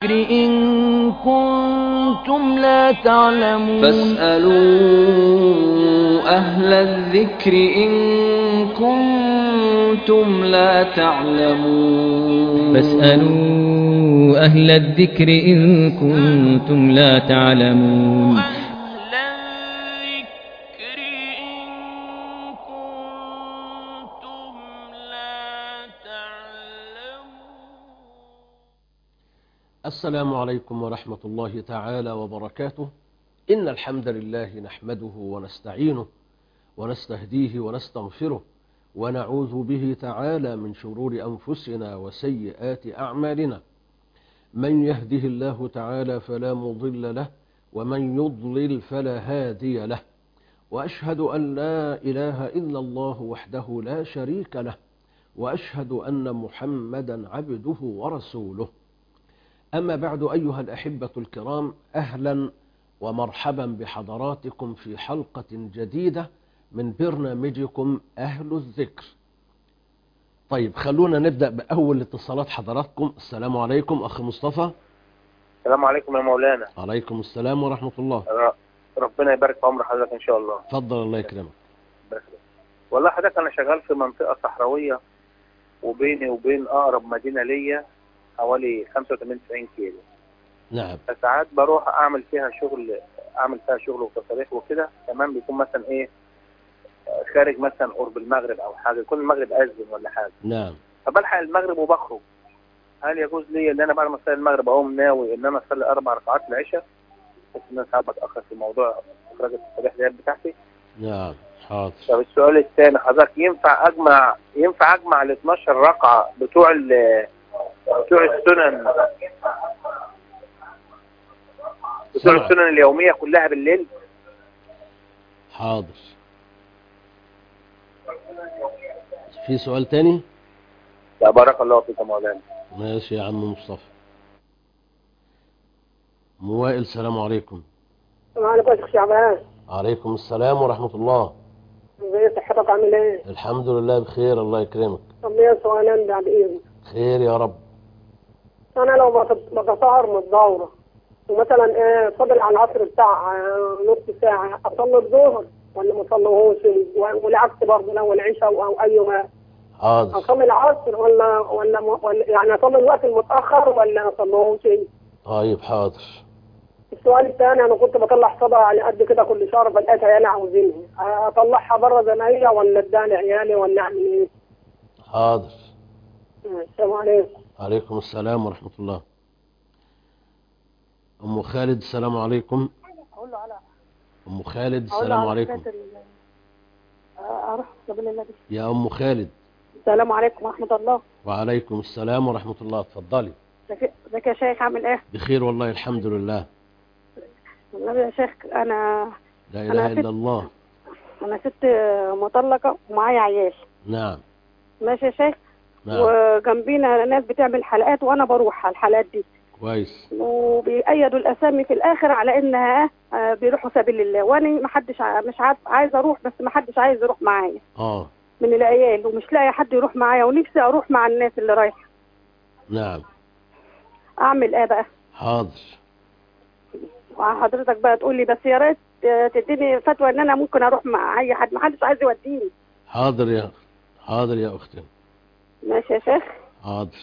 الذكر إن كنتم لا تعلمون فاسألوا أهل الذكر إن كنتم لا تعلمون فاسألوا أهل الذكر إن كنتم لا تعلمون أهل الذكر إن كنتم لا تعلمون. السلام عليكم ورحمة الله تعالى وبركاته. إن الحمد لله نحمده ونستعينه ونستهديه ونستغفره ونعوذ به تعالى من شرور أنفسنا وسيئات أعمالنا. من يهده الله تعالى فلا مضل له ومن يضلل فلا هادي له، وأشهد أن لا إله إلا الله وحده لا شريك له، وأشهد أن محمدا عبده ورسوله. أما بعد أيها الأحبة الكرام، أهلا ومرحبا بحضراتكم في حلقة جديدة من برنامجكم أهل الذكر. طيب خلونا نبدأ بأول اتصالات حضراتكم. السلام عليكم أخي مصطفى. السلام عليكم يا مولانا. عليكم السلام ورحمة الله. ربنا يبارك في عمر حضرتك إن شاء الله. تفضل الله يكرمك. والله حضرتك أنا شغال في منطقة صحراوية، وبيني وبين أقرب مدينة ليا حوالي 85-90 كيلو. نعم. فساعات بروح أعمل فيها شغل وتصاريح وكده. تمام. بيكون مثلا إيه خارج مثلا قرب المغرب أو حاجة، يكون المغرب أذن ولا حاجة. نعم. فبلحق المغرب وبخرج. هل يجوز لي إن أنا بعد ما أصلي المغرب أقوم ناوي إن أنا أصلي 4 ركعات العشاء؟ بس إن أنا ساعات بتأخر في موضوع إخراج التصاريح ديت بتاعتي. نعم حاضر. طب السؤال الثاني حضرتك، ينفع اجمع ال 12 ركعه بتوع السنن اليوميه كلها بالليل؟ حاضر. في سؤال تاني؟ لا بارك الله فيك يا مولانا. ماشي يا عم مصطفى. موائل السلام عليكم. السلام عليكم يا شيخ شعبان. عليكم السلام ورحمة الله. ازي صحتك عامل ايه؟ الحمد لله بخير الله يكرمك. طب ليا سؤالين بعد اذنك. خير يا رب. انا لو بتسهر من الدوره ومثلا فاضل على العصر بتاع نص ساعه، اصلي الظهر ولا ما اصليهوش؟ والعكس برضه لو العشاء او اي وقت. حاضر. اصلي العصر ولا يعني اصلي الوقت المتاخر ولا ما اصليهوش؟ طيب حاضر. السؤال الثاني، انا كنت بطلع صدقه على قد كده كل شهر، فلقيت عيالي عاوزينها، اطلعها بره زي ما هي ولا اداني عيالي ولا اعمل ايه؟ حاضر. السلام عليكم. عليكم السلام ورحمة الله. أم خالد السلام عليكم. أم خالد السلام عليكم. اروح سبيل الله. يا أم خالد. السلام عليكم ورحمة الله. وعليكم السلام ورحمة الله. اتفضلي. ازيك يا شيخ عامل ايه؟ بخير والله الحمد لله. والله يا شيخ انا لا إله إلا الله. انا ست مطلقة ومعايا عيال. نعم. ماشي يا شيخ. نعم. وجنبينا ناس بتعمل حلقات وانا بروح على الحلقات دي. كويس. وبيأيدوا الاسامي في الاخر على انها بيروحوا سبيل الله، وانا مش عايز اروح، بس ما حدش عايز يروح معايا. من العيال، ومش لاقي حد يروح معايا، ونفسي اروح مع الناس اللي رايحه. نعم. اعمل ايه بقى؟ حاضر. وحضرتك بقى تقول لي، بس يا ريت تديني فتوى ان انا ممكن اروح مع اي حد، ما حدش عايز يوديني. حاضر يا اختي. ماشي يا شيخ. حاضر.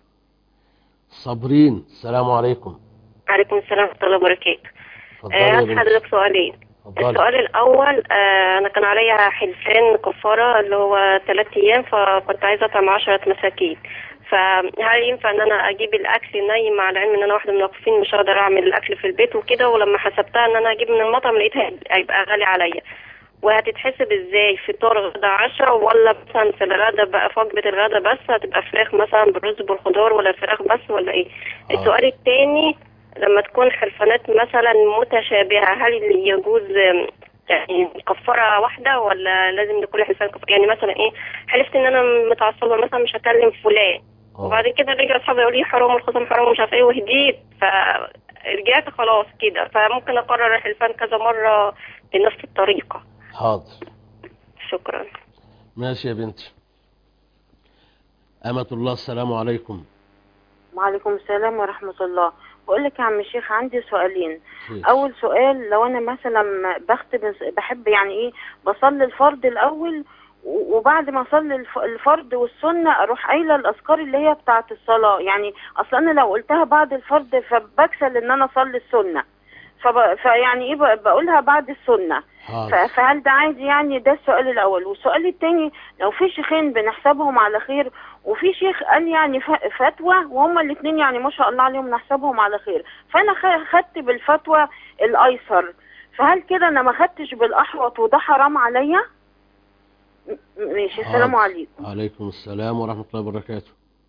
صابرين السلام عليكم. عليكم السلام ورحمة الله وبركاته. عندي حضرتك سؤالين. السؤال الأول، أنا كان عليا حلفان كفارة اللي هو 3 أيام، فكنت عايزة أطعم 10 مساكين. فهل ينفع ان انا اجيب الاكل ني، مع العلم ان انا واحده من الموقفين مش هقدر اعمل الاكل في البيت وكده، ولما حسبتها ان انا اجيب من المطعم لقيتها هيبقى غالي عليا؟ وهتتحسب ازاي؟ فطار غدا عشاء، ولا مثلا في الغدا بقى في وجبه الغدا بس هتبقى فراخ مثلا بالرز بالخضار، ولا فراخ بس، ولا ايه؟ السؤال الثاني، لما تكون حلفانات مثلا متشابهه، هل يجوز يعني كفاره واحده، ولا لازم لكل حلفان كفاره؟ يعني مثلا ايه، حلفت ان انا متعصبه مثلا مش هكلم فلان، وبعد كده رجع اصحابي يقولوا لي حرام والخصم حرام ومش عارفه ايه، وهديت فرجعت خلاص كده، فممكن اقرر الحلفان كذا مره بنفس الطريقه. حاضر. شكرا. ماشي يا بنتي. أمة الله السلام عليكم. وعليكم السلام ورحمة الله. بقول لك يا عم الشيخ عندي سؤالين. اول سؤال، لو انا مثلا بحب يعني ايه بصلي الفرض الاول، وبعد ما اصلي الفرض والسنه اروح قايله الاذكار اللي هي بتاعه الصلاه، يعني اصلا انا لو قلتها بعد الفرض فبكسل ان انا اصلي السنه، فيعني ايه بقولها بعد السنه. فهل ده عادي؟ يعني ده السؤال الاول. والسؤال الثاني، لو في شيخين بنحسبهم على خير وفي شيخ قال يعني فتوى وهما الاثنين يعني ما شاء الله عليهم نحسبهم على خير، فانا خدت بالفتوى الايسر، فهل كده انا ما خدتش بالاحوط وده حرام عليا؟ ماشي. السلام عليكم. وعليكم السلام ورحمة الله وبركاته.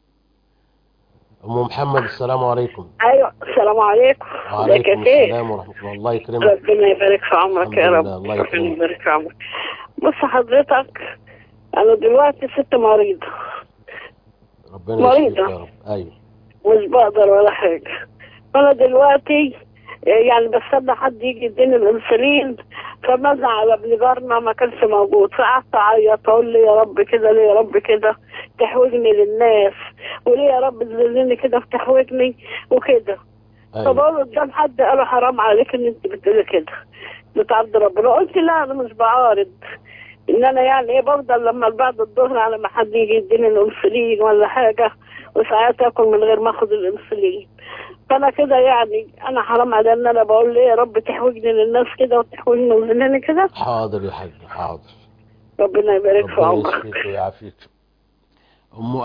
أم محمد السلام عليكم. أيوة السلام عليكم. وعليكم السلام ورحمة الله. الله يكرمك. ربنا يبارك في عمرك يا رب. الله يكرمك. ربنا يبارك في عمرك. بص حضرتك، أنا دلوقتي ست مريضة. ربنا يشفيك يا رب. أيوة. مش بقدر ولا حاجة. أنا دلوقتي يعني بستنى حد يجي يديني الانسولين، فمزع على ابن جارنا ما كانش موجود، فقعدت اعيط اقول لي يا رب كده، ليه يا رب كده تحوجني للناس، وليه يا رب تذلني كده وتحوجني وكده. فبقول قدام حد قالوا حرام عليك ان انت بتقولي كده بتعرض ربنا. قلت لا انا مش بعارض، ان انا يعني ايه بفضل لما بعد الظهر على ما حد يجي يديني الانسولين ولا حاجه، وساعات اكل من غير ما اخد الانسولين. فانا كده يعني انا حرام على ان انا بقول ليه يا رب تحوجني للناس كده وتحوجني وتذلني كده. حاضر يا حاج حاضر. ربنا يبارك في عمرك. ربنا يشفيك ويعافيك. ام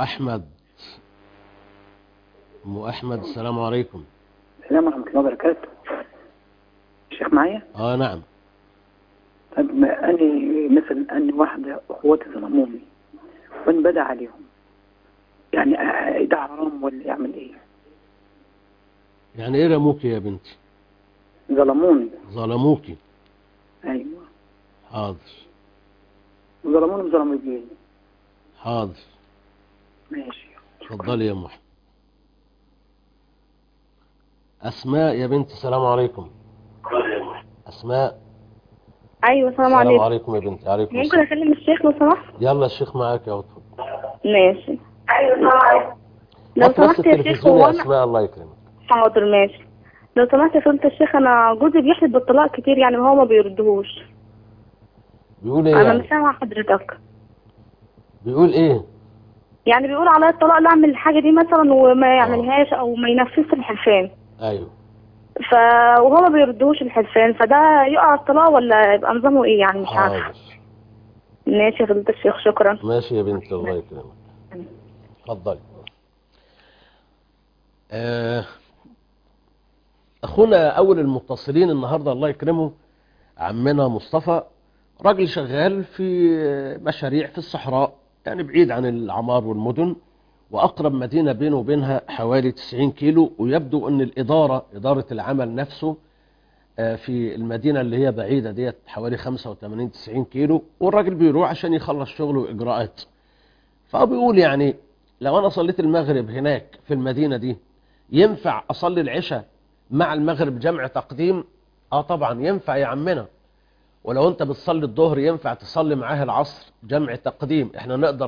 احمد السلام عليكم. السلام ورحمه الله وبركاته. الشيخ معايا؟ نعم. طب اني مثلا اني واحده اخواتي ظلموني وانا بدع عليهم، يعني ده حرام ولا يعمل ايه؟ يعني ايه رموكي يا بنتي؟ ظلموكي. ايوه. حاضر. ظلموني وظلموا الدين. حاضر. ماشي. اتفضلي يا محمد. اسماء يا بنتي السلام عليكم. اسماء. ايوه السلام عليكم. السلام عليكم يا بنتي. عليكم ممكن اكلم الشيخ لو سمحت؟ يلا الشيخ معاك يا اتفضل. ماشي. ايوه السلام عليكم. لو سمحت يا شيخ هو اسماء الله يكرمك. حاضر ماشي. لو سمحت يا فندم الشيخ، انا جوزي بيحلف بالطلاق كتير، يعني هو ما بيردهوش. بيقول ايه؟ انا مش سامعه حضرتك. بيقول ايه؟ يعني بيقول عليا الطلاق، لا اعمل الحاجه دي مثلا وما يعملهاش او ما ينفذش الحلفان. ايوه. وهو ما بيردوش الحلفان، فده يقع الطلاق ولا يبقى نظامه ايه يعني؟ مش عارفه. ماشي يا فندم الشيخ شكرا. ماشي يا بنتي الله يكرمك. اتفضلي. اخونا اول المتصلين النهارده الله يكرمه عمنا مصطفى، راجل شغال في مشاريع في الصحراء، يعني بعيد عن العمار والمدن، واقرب مدينه بينه وبينها حوالي 90 كيلو، ويبدو ان اداره العمل نفسه في المدينه اللي هي بعيده ديت حوالي 85-90 كيلو، والراجل بيروح عشان يخلص شغله واجراءات. فبيقول يعني لو انا صليت المغرب هناك في المدينه دي ينفع اصلي العشاء مع المغرب جمع تقديم؟ طبعا ينفع يا عمنا. ولو انت بتصلي الظهر ينفع تصلي معاه العصر جمع تقديم. احنا نقدر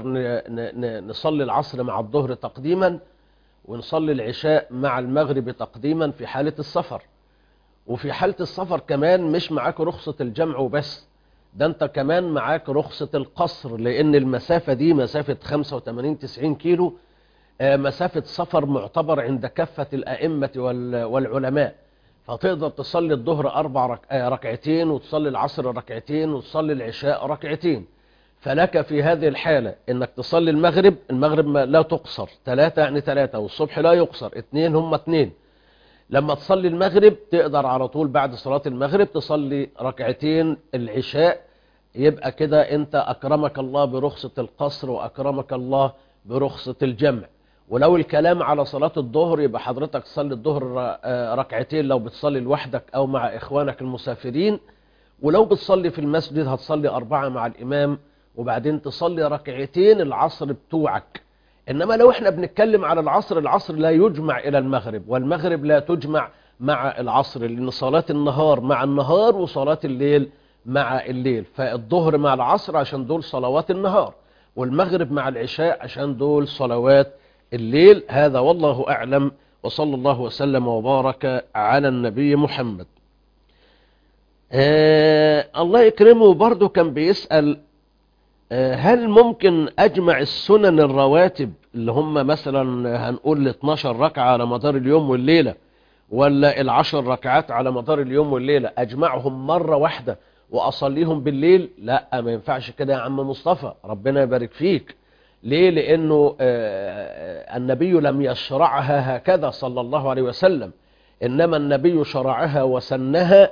نصلي العصر مع الظهر تقديما، ونصلي العشاء مع المغرب تقديما في حالة السفر. وفي حالة السفر كمان مش معاك رخصة الجمع وبس، ده انت كمان معاك رخصة القصر، لان المسافة دي مسافة 85-90 كيلو مسافة سفر معتبر عند كافة الأئمة والعلماء. فتقدر تصلي الظهر 4 ركعتين، وتصلي العصر ركعتين، وتصلي العشاء ركعتين. فلك في هذه الحالة انك تصلي المغرب لا تقصر، 3 يعني 3، والصبح لا يقصر، 2 هم 2. لما تصلي المغرب تقدر على طول بعد صلاة المغرب تصلي ركعتين العشاء، يبقى كده انت اكرمك الله برخصة القصر واكرمك الله برخصة الجمع. ولو الكلام على صلاة الظهر يبقى حضرتك تصلي الظهر ركعتين لو بتصلي لوحدك او مع اخوانك المسافرين، ولو بتصلي في المسجد هتصلي 4 مع الامام، وبعدين تصلي ركعتين العصر بتوعك. انما لو احنا بنتكلم على العصر لا يجمع الى المغرب، والمغرب لا تجمع مع العصر، لان صلاة النهار مع النهار وصلاة الليل مع الليل. فالظهر مع العصر عشان دول صلوات النهار، والمغرب مع العشاء عشان دول صلوات الليل. هذا والله أعلم وصلى الله وسلم وبارك على النبي محمد. الله يكرمه برضو كان بيسأل هل ممكن أجمع السنن الرواتب اللي هم مثلا هنقول 12 ركعة على مدار اليوم والليلة ولا 10 ركعات على مدار اليوم والليلة أجمعهم مرة واحدة وأصليهم بالليل؟ لا، ما ينفعش كده يا عم مصطفى، ربنا يبارك فيك. ليه؟ لأنه النبي لم يشرعها هكذا صلى الله عليه وسلم، إنما النبي شرعها وسنها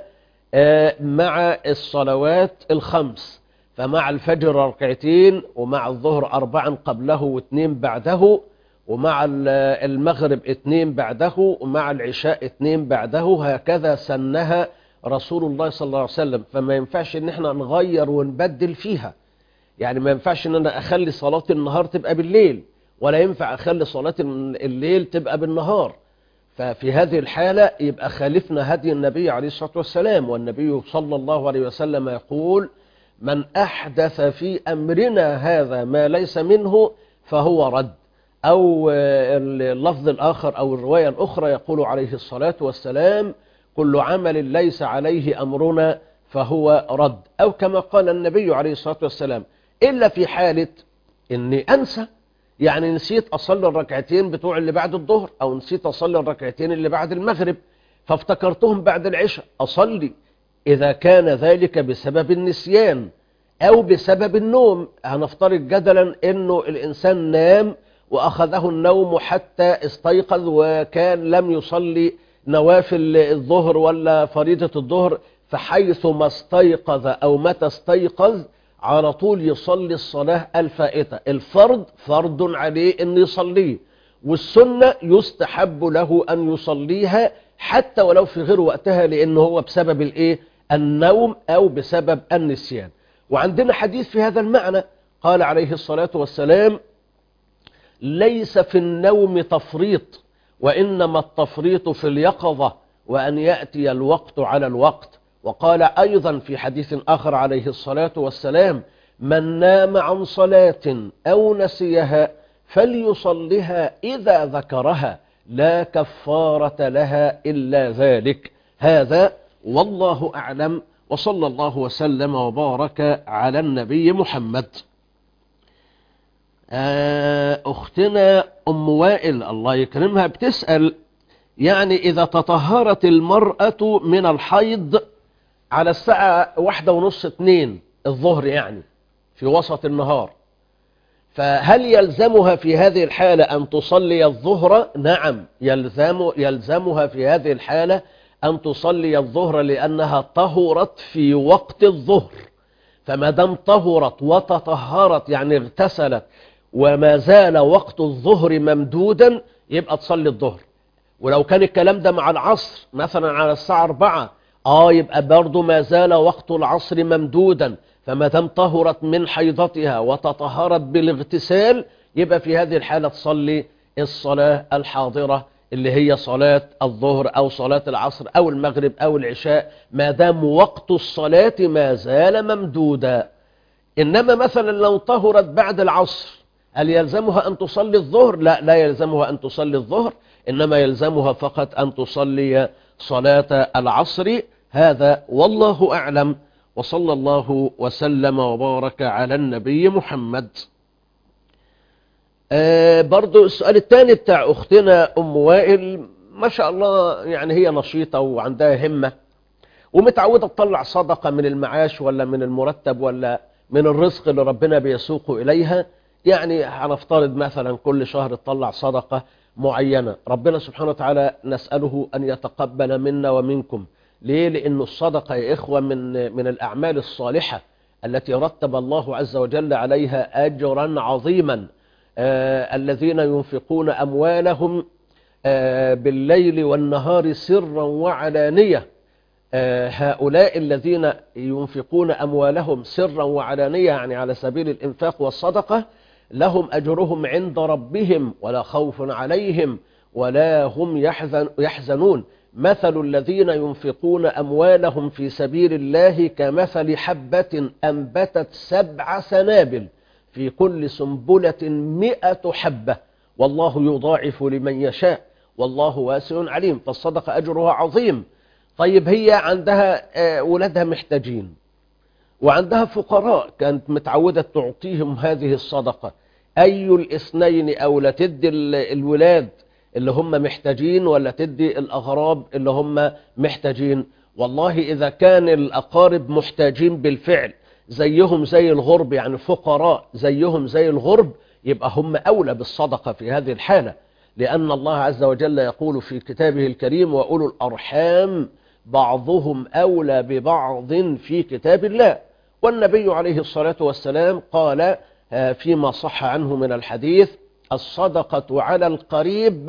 مع الصلوات الخمس، فمع الفجر ركعتين، ومع الظهر 4 قبله و2 بعده، ومع المغرب 2 بعده، ومع العشاء 2 بعده، هكذا سنها رسول الله صلى الله عليه وسلم. فما ينفعش ان احنا نغير ونبدل فيها، يعني ما ينفعش ان انا اخلي صلاة النهار تبقى بالليل، ولا ينفع اخلي صلاة الليل تبقى بالنهار. ففي هذه الحالة يبقى خالفنا هدي النبي عليه الصلاة والسلام، والنبي صلى الله عليه وسلم يقول من أحدث في أمرنا هذا ما ليس منه فهو رد. أو اللفظ الآخر أو الرواية الأخرى يقول عليه الصلاة والسلام كل عمل ليس عليه أمرنا فهو رد، أو كما قال النبي عليه الصلاة والسلام إلا في حالة إني أنسى، يعني نسيت أصلي الركعتين بتوع اللي بعد الظهر، أو نسيت أصلي الركعتين اللي بعد المغرب فافتكرتهم بعد العشاء، أصلي. إذا كان ذلك بسبب النسيان أو بسبب النوم، هنفترض جدلا إنه الإنسان نام وأخذه النوم حتى استيقظ وكان لم يصلي نوافل الظهر ولا فريضة الظهر، فحيث ما استيقظ أو متى استيقظ على طول يصلي الصلاة الفائتة. الفرض فرض عليه أن يصليه، والسنة يستحب له أن يصليها حتى ولو في غير وقتها، لأنه هو بسبب النوم أو بسبب النسيان. وعندنا حديث في هذا المعنى، قال عليه الصلاة والسلام ليس في النوم تفريط، وإنما التفريط في اليقظة، وأن يأتي الوقت على الوقت. وقال أيضا في حديث آخر عليه الصلاة والسلام من نام عن صلاة أو نسيها فليصلها إذا ذكرها لا كفارة لها إلا ذلك. هذا والله أعلم، وصلى الله وسلم وبارك على النبي محمد. أختنا أم وائل الله يكرمها بتسأل يعني إذا تطهرت المرأة من الحيض على الساعة 1:30-2 الظهر، يعني في وسط النهار، فهل يلزمها في هذه الحالة أن تصلي الظهر؟ نعم، يلزمها في هذه الحالة أن تصلي الظهر، لأنها طهرت في وقت الظهر. فما دام طهرت وتطهرت يعني اغتسلت وما زال وقت الظهر ممدودا، يبقى تصلي الظهر. ولو كان الكلام ده مع العصر مثلا على الساعة 4 يبقى برضو ما زال وقت العصر ممدودا. فما دام طهرت من حيضتها وتطهرت بالاغتسال، يبقى في هذه الحالة تصلي الصلاة الحاضرة اللي هي صلاة الظهر أو صلاة العصر أو المغرب أو العشاء، ما دام وقت الصلاة ما زال ممدودا. إنما مثلا لو طهرت بعد العصر هل يلزمها أن تصلي الظهر؟ لا، لا يلزمها أن تصلي الظهر، إنما يلزمها فقط أن تصلي صلاة العصر. هذا والله أعلم، وصلى الله وسلم وبارك على النبي محمد. برضو السؤال الثاني بتاع أختنا أم وائل، ما شاء الله يعني هي نشيطة وعندها همة ومتعودة تطلع صدقة من المعاش ولا من المرتب ولا من الرزق اللي ربنا بيسوق إليها. يعني هنفترض مثلا كل شهر تطلع صدقة معينة، ربنا سبحانه وتعالى نسأله أن يتقبل منا ومنكم. ليه؟ لأن الصدقة يا إخوة من الأعمال الصالحة التي رتب الله عز وجل عليها أجرا عظيما. الذين ينفقون أموالهم بالليل والنهار سرا وعلانية، هؤلاء الذين ينفقون أموالهم سرا وعلانية يعني على سبيل الإنفاق والصدقة لهم أجرهم عند ربهم ولا خوف عليهم ولا هم يحزنون. مثل الذين ينفقون أموالهم في سبيل الله كمثل حبة أنبتت 7 سنابل في كل سنبلة 100 حبة والله يضاعف لمن يشاء والله واسع عليم، فالصدقة أجرها عظيم. طيب هي عندها ولادها محتاجين وعندها فقراء كانت متعودة تعطيهم هذه الصدقة، أي الاثنين أولى؟ تدي الولاد اللي هم محتاجين ولا تدي الأغراب اللي هم محتاجين؟ والله إذا كان الأقارب محتاجين بالفعل زيهم زي الغرب، يعني فقراء زيهم زي الغرب، يبقى هم أولى بالصدقة في هذه الحالة، لأن الله عز وجل يقول في كتابه الكريم: وأولو الأرحام بعضهم أولى ببعض في كتاب الله. والنبي عليه الصلاة والسلام قال فيما صح عنه من الحديث: الصدقة على القريب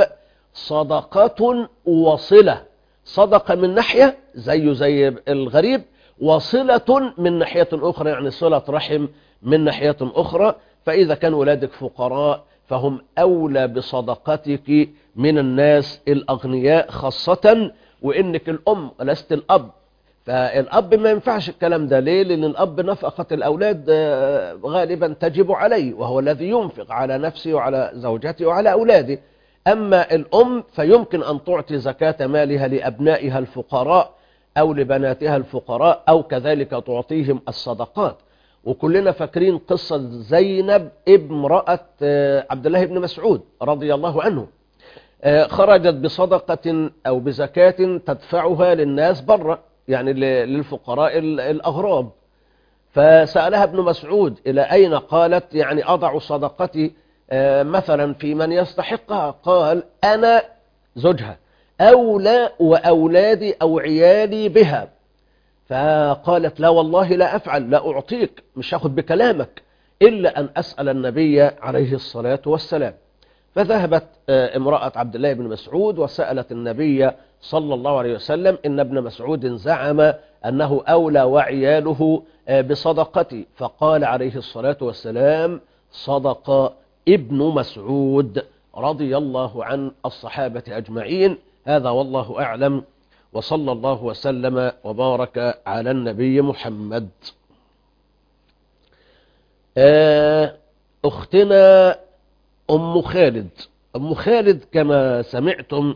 صدقة وصلة، صدقة من ناحية زي الغريب، وصلة من ناحية أخرى، يعني صلة رحم من ناحية أخرى. فإذا كان ولادك فقراء فهم أولى بصدقتك من الناس الأغنياء، خاصة وإنك الأم ولست الأب. فالأب ما ينفعش الكلام ده. ليه؟ لأن الأب نفقة الأولاد غالبا تجب عليه، وهو الذي ينفق على نفسه وعلى زوجته وعلى أولاده. أما الأم فيمكن أن تعطي زكاة مالها لأبنائها الفقراء أو لبناتها الفقراء، أو كذلك تعطيهم الصدقات. وكلنا فاكرين قصة زينب امرأة عبد الله بن مسعود رضي الله عنه، خرجت بصدقة أو بزكاة تدفعها للناس برا، يعني للفقراء الأغراب. فسألها ابن مسعود: إلى أين؟ قالت: يعني أضع صدقتي مثلا في من يستحقها. قال: أنا زوجها أولى وأولادي أو عيالي بها. فقالت: لا والله لا أفعل، لا أعطيك، مش هاخد بكلامك إلا أن أسأل النبي عليه الصلاة والسلام. فذهبت امرأة عبد الله بن مسعود وسألت النبي صلى الله عليه وسلم إن ابن مسعود زعم أنه أولى وعياله بصدقتي، فقال عليه الصلاة والسلام: صدق ابن مسعود رضي الله عن الصحابة أجمعين. هذا والله أعلم، وصلى الله وسلم وبارك على النبي محمد. أختنا أم خالد. أم خالد كما سمعتم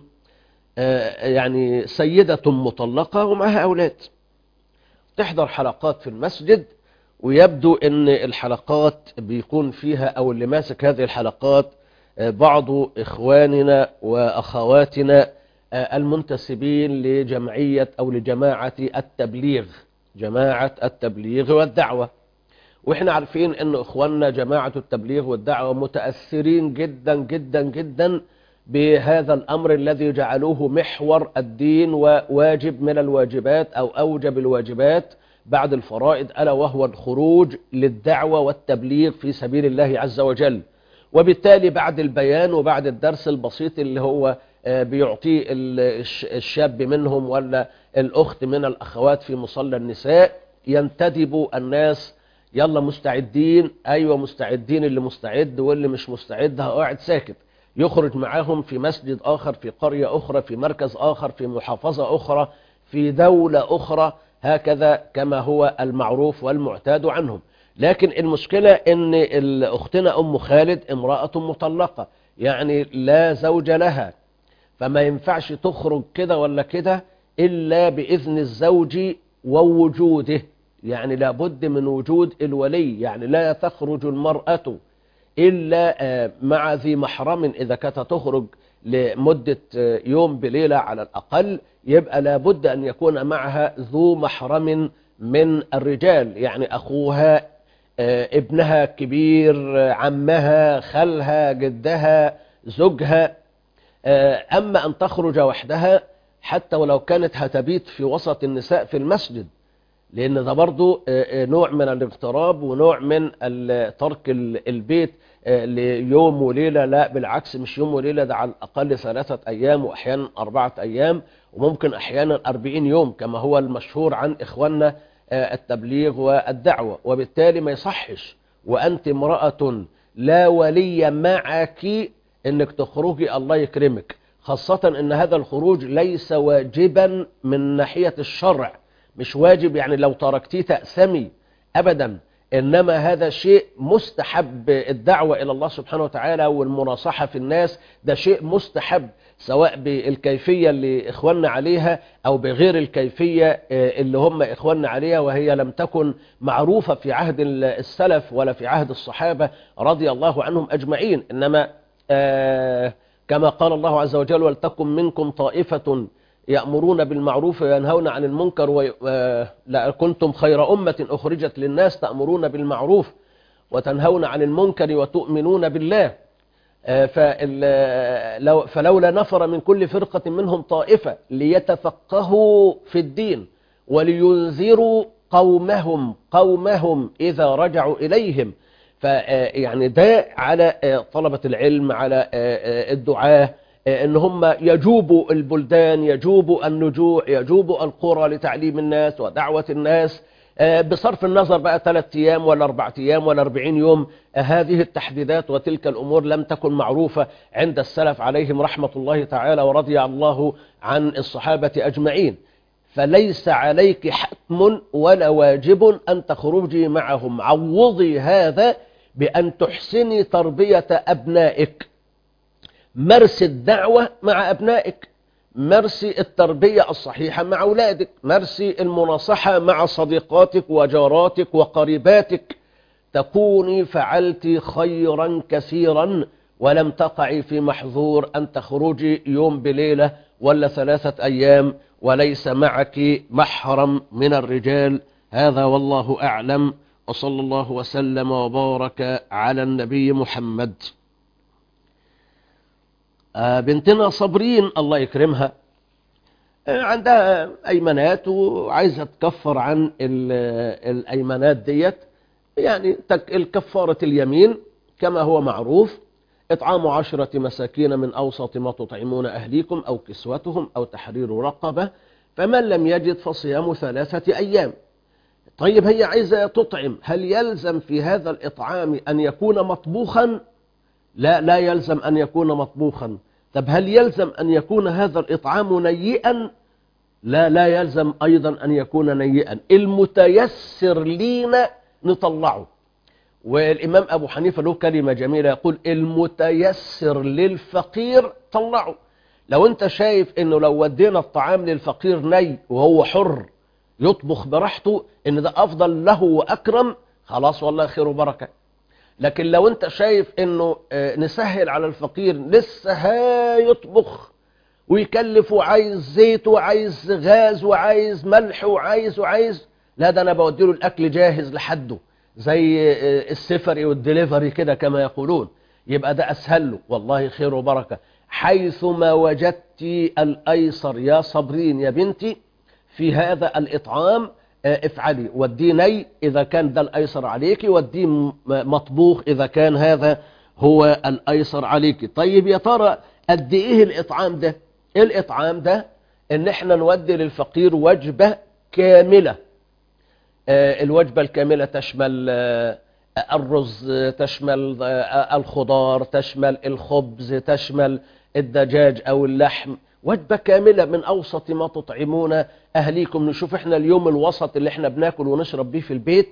يعني سيدة مطلقة ومعها أولاد، تحضر حلقات في المسجد، ويبدو أن الحلقات بيكون فيها أو اللي ماسك هذه الحلقات بعض إخواننا وأخواتنا المنتسبين لجمعية أو لجماعة التبليغ، جماعة التبليغ والدعوة. وإحنا عارفين أن إخواننا جماعة التبليغ والدعوة متأثرين جدا جدا جدا بهذا الأمر الذي جعلوه محور الدين وواجب من الواجبات أو أوجب الواجبات بعد الفرائض، ألا وهو الخروج للدعوة والتبليغ في سبيل الله عز وجل. وبالتالي بعد البيان وبعد الدرس البسيط اللي هو بيعطيه الشاب منهم ولا الأخت من الأخوات في مصلى النساء، ينتدب الناس: يلا مستعدين؟ أيوة مستعدين، اللي مستعد واللي مش مستعد قاعد ساكت. يخرج معاهم في مسجد آخر، في قرية أخرى، في مركز آخر، في محافظة أخرى، في دولة أخرى، هكذا كما هو المعروف والمعتاد عنهم. لكن المشكلة أن أختنا أم خالد امرأة مطلقة، يعني لا زوج لها، فما ينفعش تخرج كده ولا كده إلا بإذن الزوج ووجوده، يعني لابد من وجود الولي، يعني لا تخرج المرأة إلا مع ذي محرم. إذا كانت تخرج لمدة يوم بليلة على الأقل، يبقى لابد أن يكون معها ذو محرم من الرجال، يعني أخوها، ابنها كبير، عمها، خالها، جدها، زوجها. أما أن تخرج وحدها حتى ولو كانت هتبيت في وسط النساء في المسجد، لأن ده برضو نوع من الاغتراب ونوع من ترك البيت ليوم وليلة. لا بالعكس، مش يوم وليلة، ده على الأقل 3 أيام وأحيانا 4 أيام وممكن أحيانا 40 يوم كما هو المشهور عن إخواننا التبليغ والدعوة. وبالتالي ما يصحش وأنت امرأة لا ولي معك أنك تخرجي، الله يكرمك، خاصة أن هذا الخروج ليس واجبا من ناحية الشرع، مش واجب يعني لو تركتيه تأثمي أبدا، إنما هذا شيء مستحب. الدعوة إلى الله سبحانه وتعالى والمناصحة في الناس ده شيء مستحب، سواء بالكيفية اللي إخواننا عليها أو بغير الكيفية اللي هم إخواننا عليها، وهي لم تكن معروفة في عهد السلف ولا في عهد الصحابة رضي الله عنهم أجمعين. إنما كما قال الله عز وجل: ولتكن منكم طائفة يأمرون بالمعروف وينهون عن المنكر كنتم خير أمة أخرجت للناس تأمرون بالمعروف وتنهون عن المنكر وتؤمنون بالله. فلولا نفر من كل فرقة منهم طائفة ليتفقهوا في الدين ولينذروا قومهم إذا رجعوا إليهم. فيعني ده على طلبة العلم، على الدعاة، ان هم يجوبوا البلدان، يجوبوا النجوع، يجوبوا القرى لتعليم الناس ودعوة الناس، بصرف النظر بقى 3 أيام ولا 4 أيام ولا 40 يوم. هذه التحديدات وتلك الأمور لم تكن معروفة عند السلف عليهم رحمة الله تعالى ورضي الله عن الصحابة أجمعين. فليس عليك حتم ولا واجب أن تخرجي معهم. عوضي هذا بأن تحسني تربية أبنائك، مرسي الدعوة مع أبنائك، مرسي التربية الصحيحة مع أولادك، مرسي المناصحة مع صديقاتك وجاراتك وقريباتك. تكوني فعلت خيرا كثيرا ولم تقعي في محظور أن تخرجي يوم بليلة ولا 3 أيام وليس معك محرم من الرجال. هذا والله أعلم، وصلى الله وسلم وبارك على النبي محمد. بنتنا صابرين الله يكرمها عندها أيمانات وعايزة تكفر عن الأيمانات ديت. يعني الكفارة اليمين كما هو معروف: إطعام 10 مساكين من أوسط ما تطعمون أهليكم أو كسوتهم أو تحرير رقبة، فمن لم يجد فصيام 3 أيام. طيب هي عايزة تطعم، هل يلزم في هذا الإطعام أن يكون مطبوخا؟ لا يلزم أن يكون مطبوخا. طب هل يلزم أن يكون هذا الإطعام نيئا؟ لا يلزم أيضا أن يكون نيئا. المتيسر لينا نطلعه. والإمام أبو حنيفة له كلمة جميلة يقول: المتيسر للفقير طلعه. لو أنت شايف أنه لو ودينا الطعام للفقير ني وهو حر يطبخ براحته ان ده افضل له واكرم، خلاص والله خير وبركة. لكن لو انت شايف انه نسهل على الفقير لسه هيطبخ ويكلف وعايز زيت وعايز غاز وعايز ملح وعايز لا، ده انا بوديله الاكل جاهز لحده زي السفري والدليفري كده كما يقولون، يبقى ده اسهل له والله خير وبركة. حيثما وجدت الايسر يا صابرين يا بنتي في هذا الإطعام افعلي، وديه ني إذا كان ده الأيسر عليك، وديه مطبوخ إذا كان هذا هو الأيسر عليك. طيب يا ترى قد إيه الإطعام ده؟ الإطعام ده إن إحنا نودي للفقير وجبة كاملة. الوجبة الكاملة تشمل الرز، تشمل الخضار، تشمل الخبز، تشمل الدجاج أو اللحم. وجبة كاملة من أوسط ما تطعمون أهليكم. نشوف إحنا اليوم الوسط اللي إحنا بناكل ونشرب به في البيت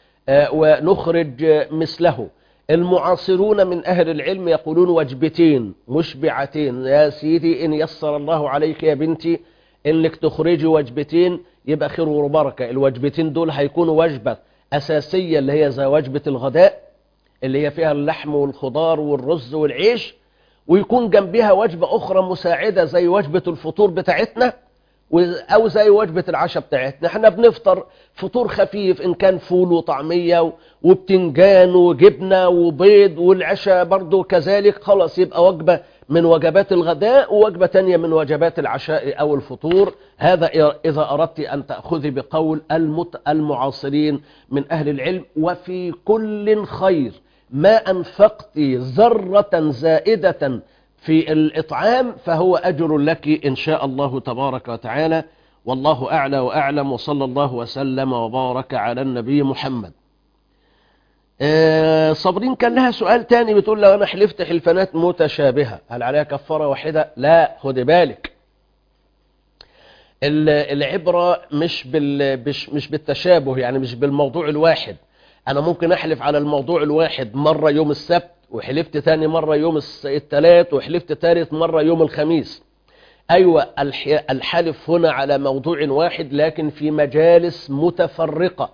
ونخرج مثله. المعاصرون من أهل العلم يقولون وجبتين مشبعتين. يا سيدي إن يسر الله عليك يا بنتي إنك تخرجي وجبتين يبقى خير وبركة. الوجبتين دول هيكونوا وجبة أساسية اللي هي زي وجبة الغداء اللي هي فيها اللحم والخضار والرز والعيش، ويكون جنبها وجبة أخرى مساعدة زي وجبة الفطور بتاعتنا أو زي وجبة العشاء بتاعتنا. احنا بنفطر فطور خفيف إن كان فول وطعمية وبتنجان وجبنة وبيض، والعشاء برضو كذلك، خلاص يبقى وجبة من وجبات الغداء ووجبة تانية من وجبات العشاء أو الفطور. هذا إذا أردت أن تأخذي بقول المعاصرين من أهل العلم. وفي كل خير ما أنفقت ذرة زائدة في الإطعام فهو أجر لك إن شاء الله تبارك وتعالى. والله أعلى وأعلم، وصلى الله وسلم وبارك على النبي محمد. صابرين كان لها سؤال تاني بتقول: لو أنا حلفت حلفانات متشابهة هل عليها كفارة واحدة؟ لا، خد بالك، العبرة مش بالتشابه، يعني مش بالموضوع الواحد. أنا ممكن أحلف على الموضوع الواحد مرة يوم السبت وحلفت تاني مرة يوم الثلاث، وحلفت ثالث مرة يوم الخميس. أيوة، الحلف هنا على موضوع واحد لكن في مجالس متفرقة،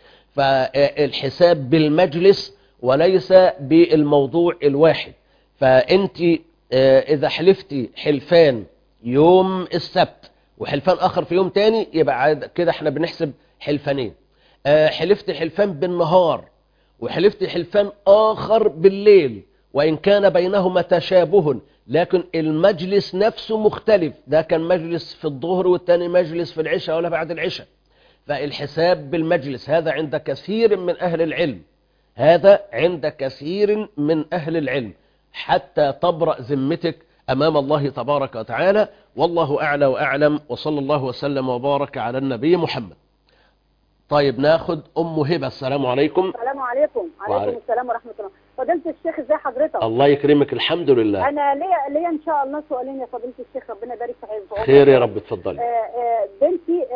فالحساب بالمجلس وليس بالموضوع الواحد. فأنت إذا حلفتي حلفان يوم السبت وحلفان آخر في يوم تاني، يبقى كده احنا بنحسب حلفانين. حلفت حلفان بالنهار وحلفت حلفان آخر بالليل، وإن كان بينهما تشابه لكن المجلس نفسه مختلف، ده كان مجلس في الظهر والتاني مجلس في العشاء ولا بعد العشاء. فالحساب بالمجلس هذا عند كثير من أهل العلم، هذا عند كثير من أهل العلم، حتى تبرأ ذمتك أمام الله تبارك وتعالى. والله أعلى وأعلم، وصلى الله وسلم وبارك على النبي محمد. طيب ناخد أم هبة. السلام عليكم. السلام عليكم. وعليكم السلام ورحمة الله. فضيلة الشيخ ازي حضرتك؟ الله يكرمك، الحمد لله. أنا ليا إن شاء الله سؤالين يا فضيلة الشيخ، ربنا يبارك في حياتك. خير يا رب، اتفضلي. بنتي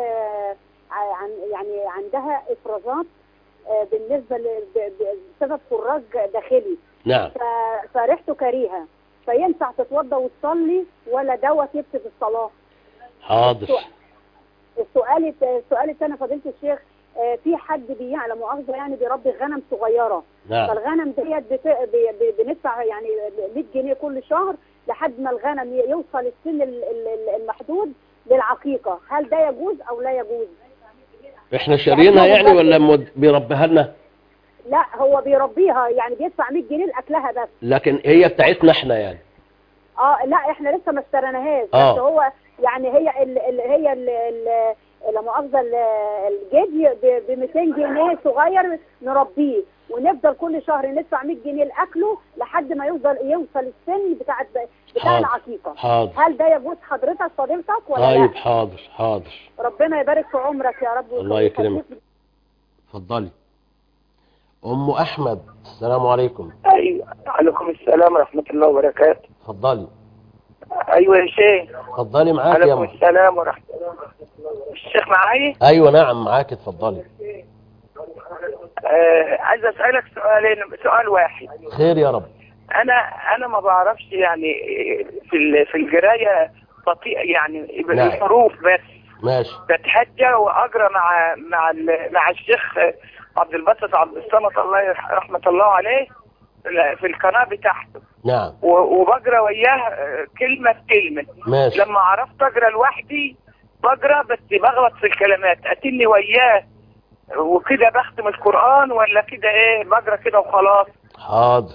يعني عندها إفرازات بالنسبة بسبب خراج داخلي. نعم. فريحته كريهة، فينفع تتوضى وتصلي ولا دوت يفسد الصلاة؟ حاضر. السؤال الثاني فضيلة الشيخ، في حد لا مؤاخذة يعني بيربي غنم صغيرة. نعم. فالغنم ديت بندفع يعني 100 جنيه كل شهر لحد ما الغنم يوصل السن المحدود للعقيقة، هل ده يجوز أو لا يجوز؟ احنا شارينها يعني ولا بيربيها لنا؟ لا هو بيربيها، يعني بيدفع 100 جنيه لأكلها بس. لكن هي بتاعتنا احنا يعني؟ لا احنا لسه ما اشتريناهاش. بس هو يعني هي لا مؤاخذة الجدي ب 200 جنيه صغير نربيه، ونفضل كل شهر ندفع 100 جنيه لأكله لحد ما يوصل السن بتاع العقيقة. حاضر. هل ده يجوز حضرتك فضيلتك ولا لا؟ طيب حاضر. ربنا يبارك في عمرك يا رب. الله يكرمك. اتفضلي. أم أحمد. السلام عليكم. أيوة، عليكم السلام ورحمة الله وبركاته. اتفضلي. أيوة يا شيخ. اتفضلي معاك يا عليكم السلام ورحمة الله. الشيخ معايا؟ أيوة نعم معاك، اتفضلي. عايز أسألك سؤال واحد. خير يا رب. أنا ما بعرفش يعني في القراية بطيء يعني بالحروف بس. ماشي. بتحجى وأقرأ مع الشيخ عبد الباسط عبد الصمد الله رحمة الله عليه في القناة بتاعته. نعم. وبقرا وياه كلمة بكلمة. ماشي. لما عرفت اقرا لوحدي بقرا بس بغلط في الكلمات، اتني وياه وكده بختم القرآن ولا كده ايه بقرا كده وخلاص؟ حاضر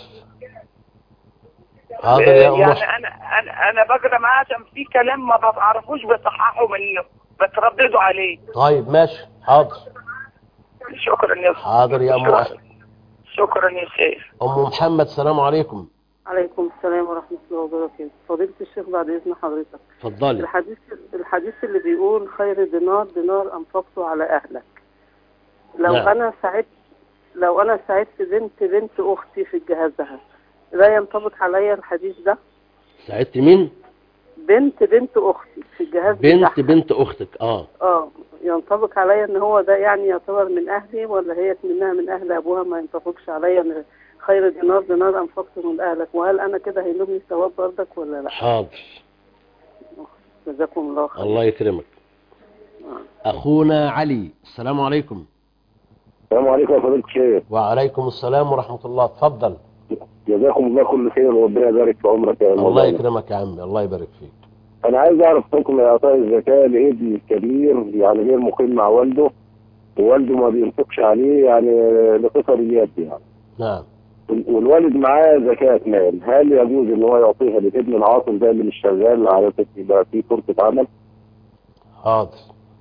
يا أم. يعني انا بقرا معاه عشان في كلام ما بعرفوش بصححه منه بترددوا عليه. طيب ماشي حاضر. شكرا يا حاضر يا أم. شكرا يا شيخ. أم محمد. السلام عليكم. عليكم السلام ورحمة الله وبركاته. فضيلة الشيخ بعد إذن حضرتك، اتفضلي. الحديث اللي بيقول خير دينار أنفقته على أهلك، لو أنا ساعدت بنت أختي في جهازها لا ينطبق عليا الحديث ده؟ ساعدت مين؟ بنت أختي في الجهاز بتاعها. بنت أختك. ينطبق عليا ان هو ده يعني يعتبر من اهلي، ولا هي منها من اهل ابوها ما ينطبقش عليا ان خير دينار انفقته من اهلك؟ وهل انا كده هيلومني ثواب برضك ولا لا؟ حاضر. جزاكم الله خير. الله يكرمك. اخونا علي. السلام عليكم. السلام عليكم يا فضيلة الشيخ. وعليكم السلام ورحمة الله. اتفضل. جزاكم الله كل خير وربنا يبارك في عمرك يا مولانا. الله يكرمك يا عمي، الله يبارك فيك. أنا عايز أعرف حكم إعطاء الزكاة لابني الكبير، يعني غير مقيم مع والده، ووالده ما بينفقش عليه يعني لقصريات يعني. نعم. والوالد معاه زكاة مال، هل يجوز إن هو يعطيها لابن العاطل ده اللي مش شغال على أساس يبقى فيه فرصة عمل؟ حاضر.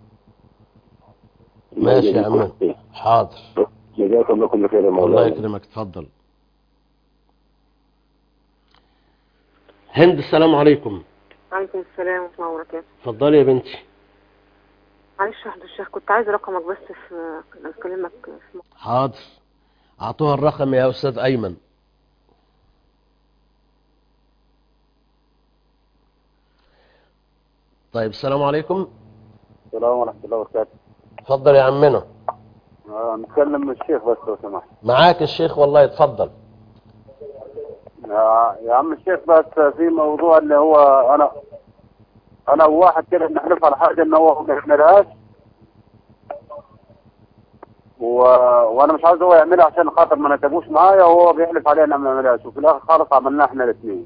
ماشي يا عم. حاضر. جزاكم الله كل خير يا مولانا. الله يكرمك. اتفضل. هند. السلام عليكم. وعليكم السلام ورحمة الله وبركاته. اتفضلي يا بنتي. معلش يا حضرتك الشيخ، كنت عايز رقمك بس اكلمك حاضر. اعطوها الرقم يا استاذ ايمن. طيب السلام عليكم. السلام ورحمة الله وبركاته. اتفضل يا عمنا. نتكلم من الشيخ بس لو سمحت. معاك الشيخ والله. اتفضل. يا عم الشيخ، بس في موضوع اللي هو انا وواحد كده بنحلف على حاجه ان هو ما يعملهاش، وانا مش عاوز هو يعملها عشان خاطر ما نتبوش معايا، وهو بيحلف علينا انه ما يعملهاش، وفي الاخر خالص عملناها احنا الاثنين.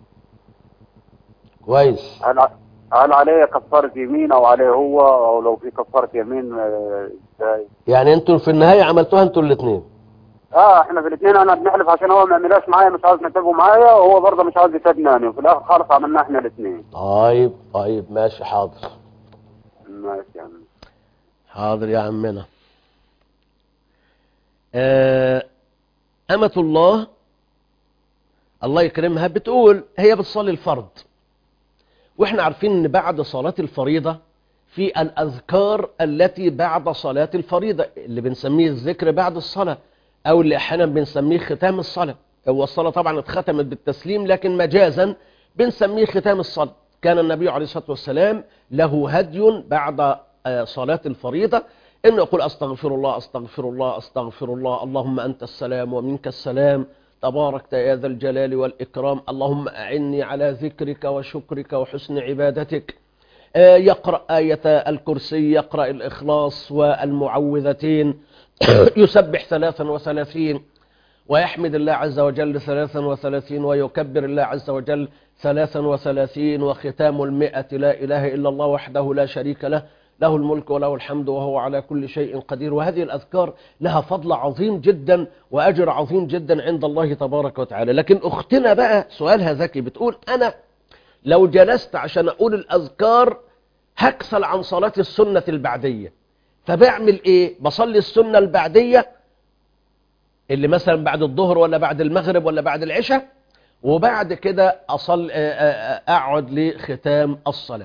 كويس. هل عليه كفاره يمين او عليه هو، او لو في كفاره يمين ازاي؟ يعني انتوا في النهايه عملتوها انتوا الاثنين؟ احنا في الاثنين، انا بنحلف عشان هو ما يعملهاش معايا، مش عاوز نتابعه معايا، وهو برضه مش عاوز يفادني، وفي الاخر خالص عملناها احنا الاثنين. طيب ماشي، حاضر. ماشي يا عم. حاضر يا عمنا. أمة الله يكرمها بتقول هي بتصلي الفرض، واحنا عارفين ان بعد صلاة الفريضة في الأذكار التي بعد صلاة الفريضة اللي بنسميه الذكر بعد الصلاة، او اللي احيانا بنسميه ختام الصلاة. هو الصلاة طبعا اتختمت بالتسليم، لكن مجازا بنسميه ختام الصلاة. كان النبي عليه الصلاة والسلام له هدي بعد صلاة الفريضة إنه يقول أستغفر الله أستغفر الله أستغفر الله، اللهم أنت السلام ومنك السلام، تباركت يا ذا الجلال والإكرام، اللهم أعني على ذكرك وشكرك وحسن عبادتك. يقرأ آية الكرسي، يقرأ الإخلاص والمعوذتين، يسبح 33، ويحمد الله عز وجل 33، ويكبر الله عز وجل 33، وختام 100 لا إله إلا الله وحده لا شريك له، له الملك وله الحمد وهو على كل شيء قدير. وهذه الأذكار لها فضل عظيم جدا وأجر عظيم جدا عند الله تبارك وتعالى. لكن أختنا بقى سؤالها ذكي، بتقول أنا لو جلست عشان أقول الأذكار هكسل عن صلاة السنة البعدية، فبعمل إيه؟ بصلي السنة البعدية اللي مثلا بعد الظهر ولا بعد المغرب ولا بعد العشاء، وبعد كده أقعد لختام الصلاة.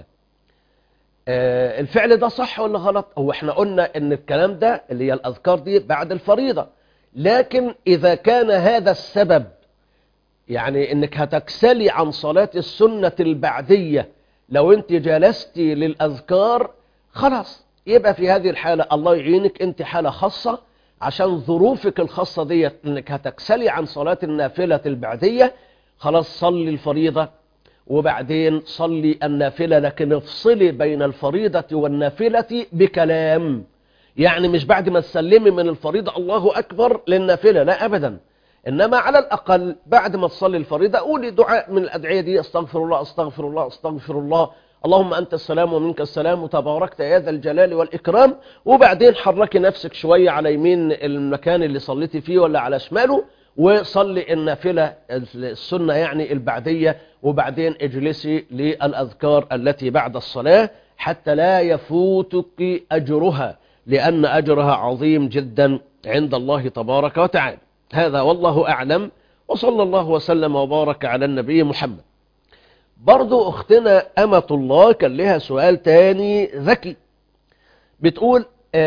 الفعل ده صح ولا غلط؟ هو احنا قلنا ان الكلام ده اللي هي الأذكار دي بعد الفريضة، لكن إذا كان هذا السبب يعني انك هتكسلي عن صلاة السنة البعدية لو انت جلستي للأذكار، خلاص يبقى في هذه الحالة الله يعينك، انت حالة خاصة عشان ظروفك الخاصة دي انك هتكسلي عن صلاة النافلة البعدية، خلاص صلي الفريضة وبعدين صلي النافلة، لكن افصلي بين الفريضة والنافلة بكلام. يعني مش بعد ما تسلمي من الفريضة الله أكبر للنافلة، لا أبدا، إنما على الأقل بعد ما تصلي الفريضة قولي دعاء من الأدعية دي، أستغفر الله أستغفر الله أستغفر الله، اللهم أنت السلام ومنك السلام وتباركت يا ذا الجلال والإكرام، وبعدين حركي نفسك شوية على يمين المكان اللي صليتي فيه ولا على شماله، وصلي النافلة السنة يعني البعدية، وبعدين اجلسي للأذكار التي بعد الصلاة حتى لا يفوتك أجرها، لأن أجرها عظيم جدا عند الله تبارك وتعالى. هذا والله أعلم، وصلى الله وسلم وبارك على النبي محمد. برضو أختنا أمة الله كان لها سؤال تاني ذكي، بتقول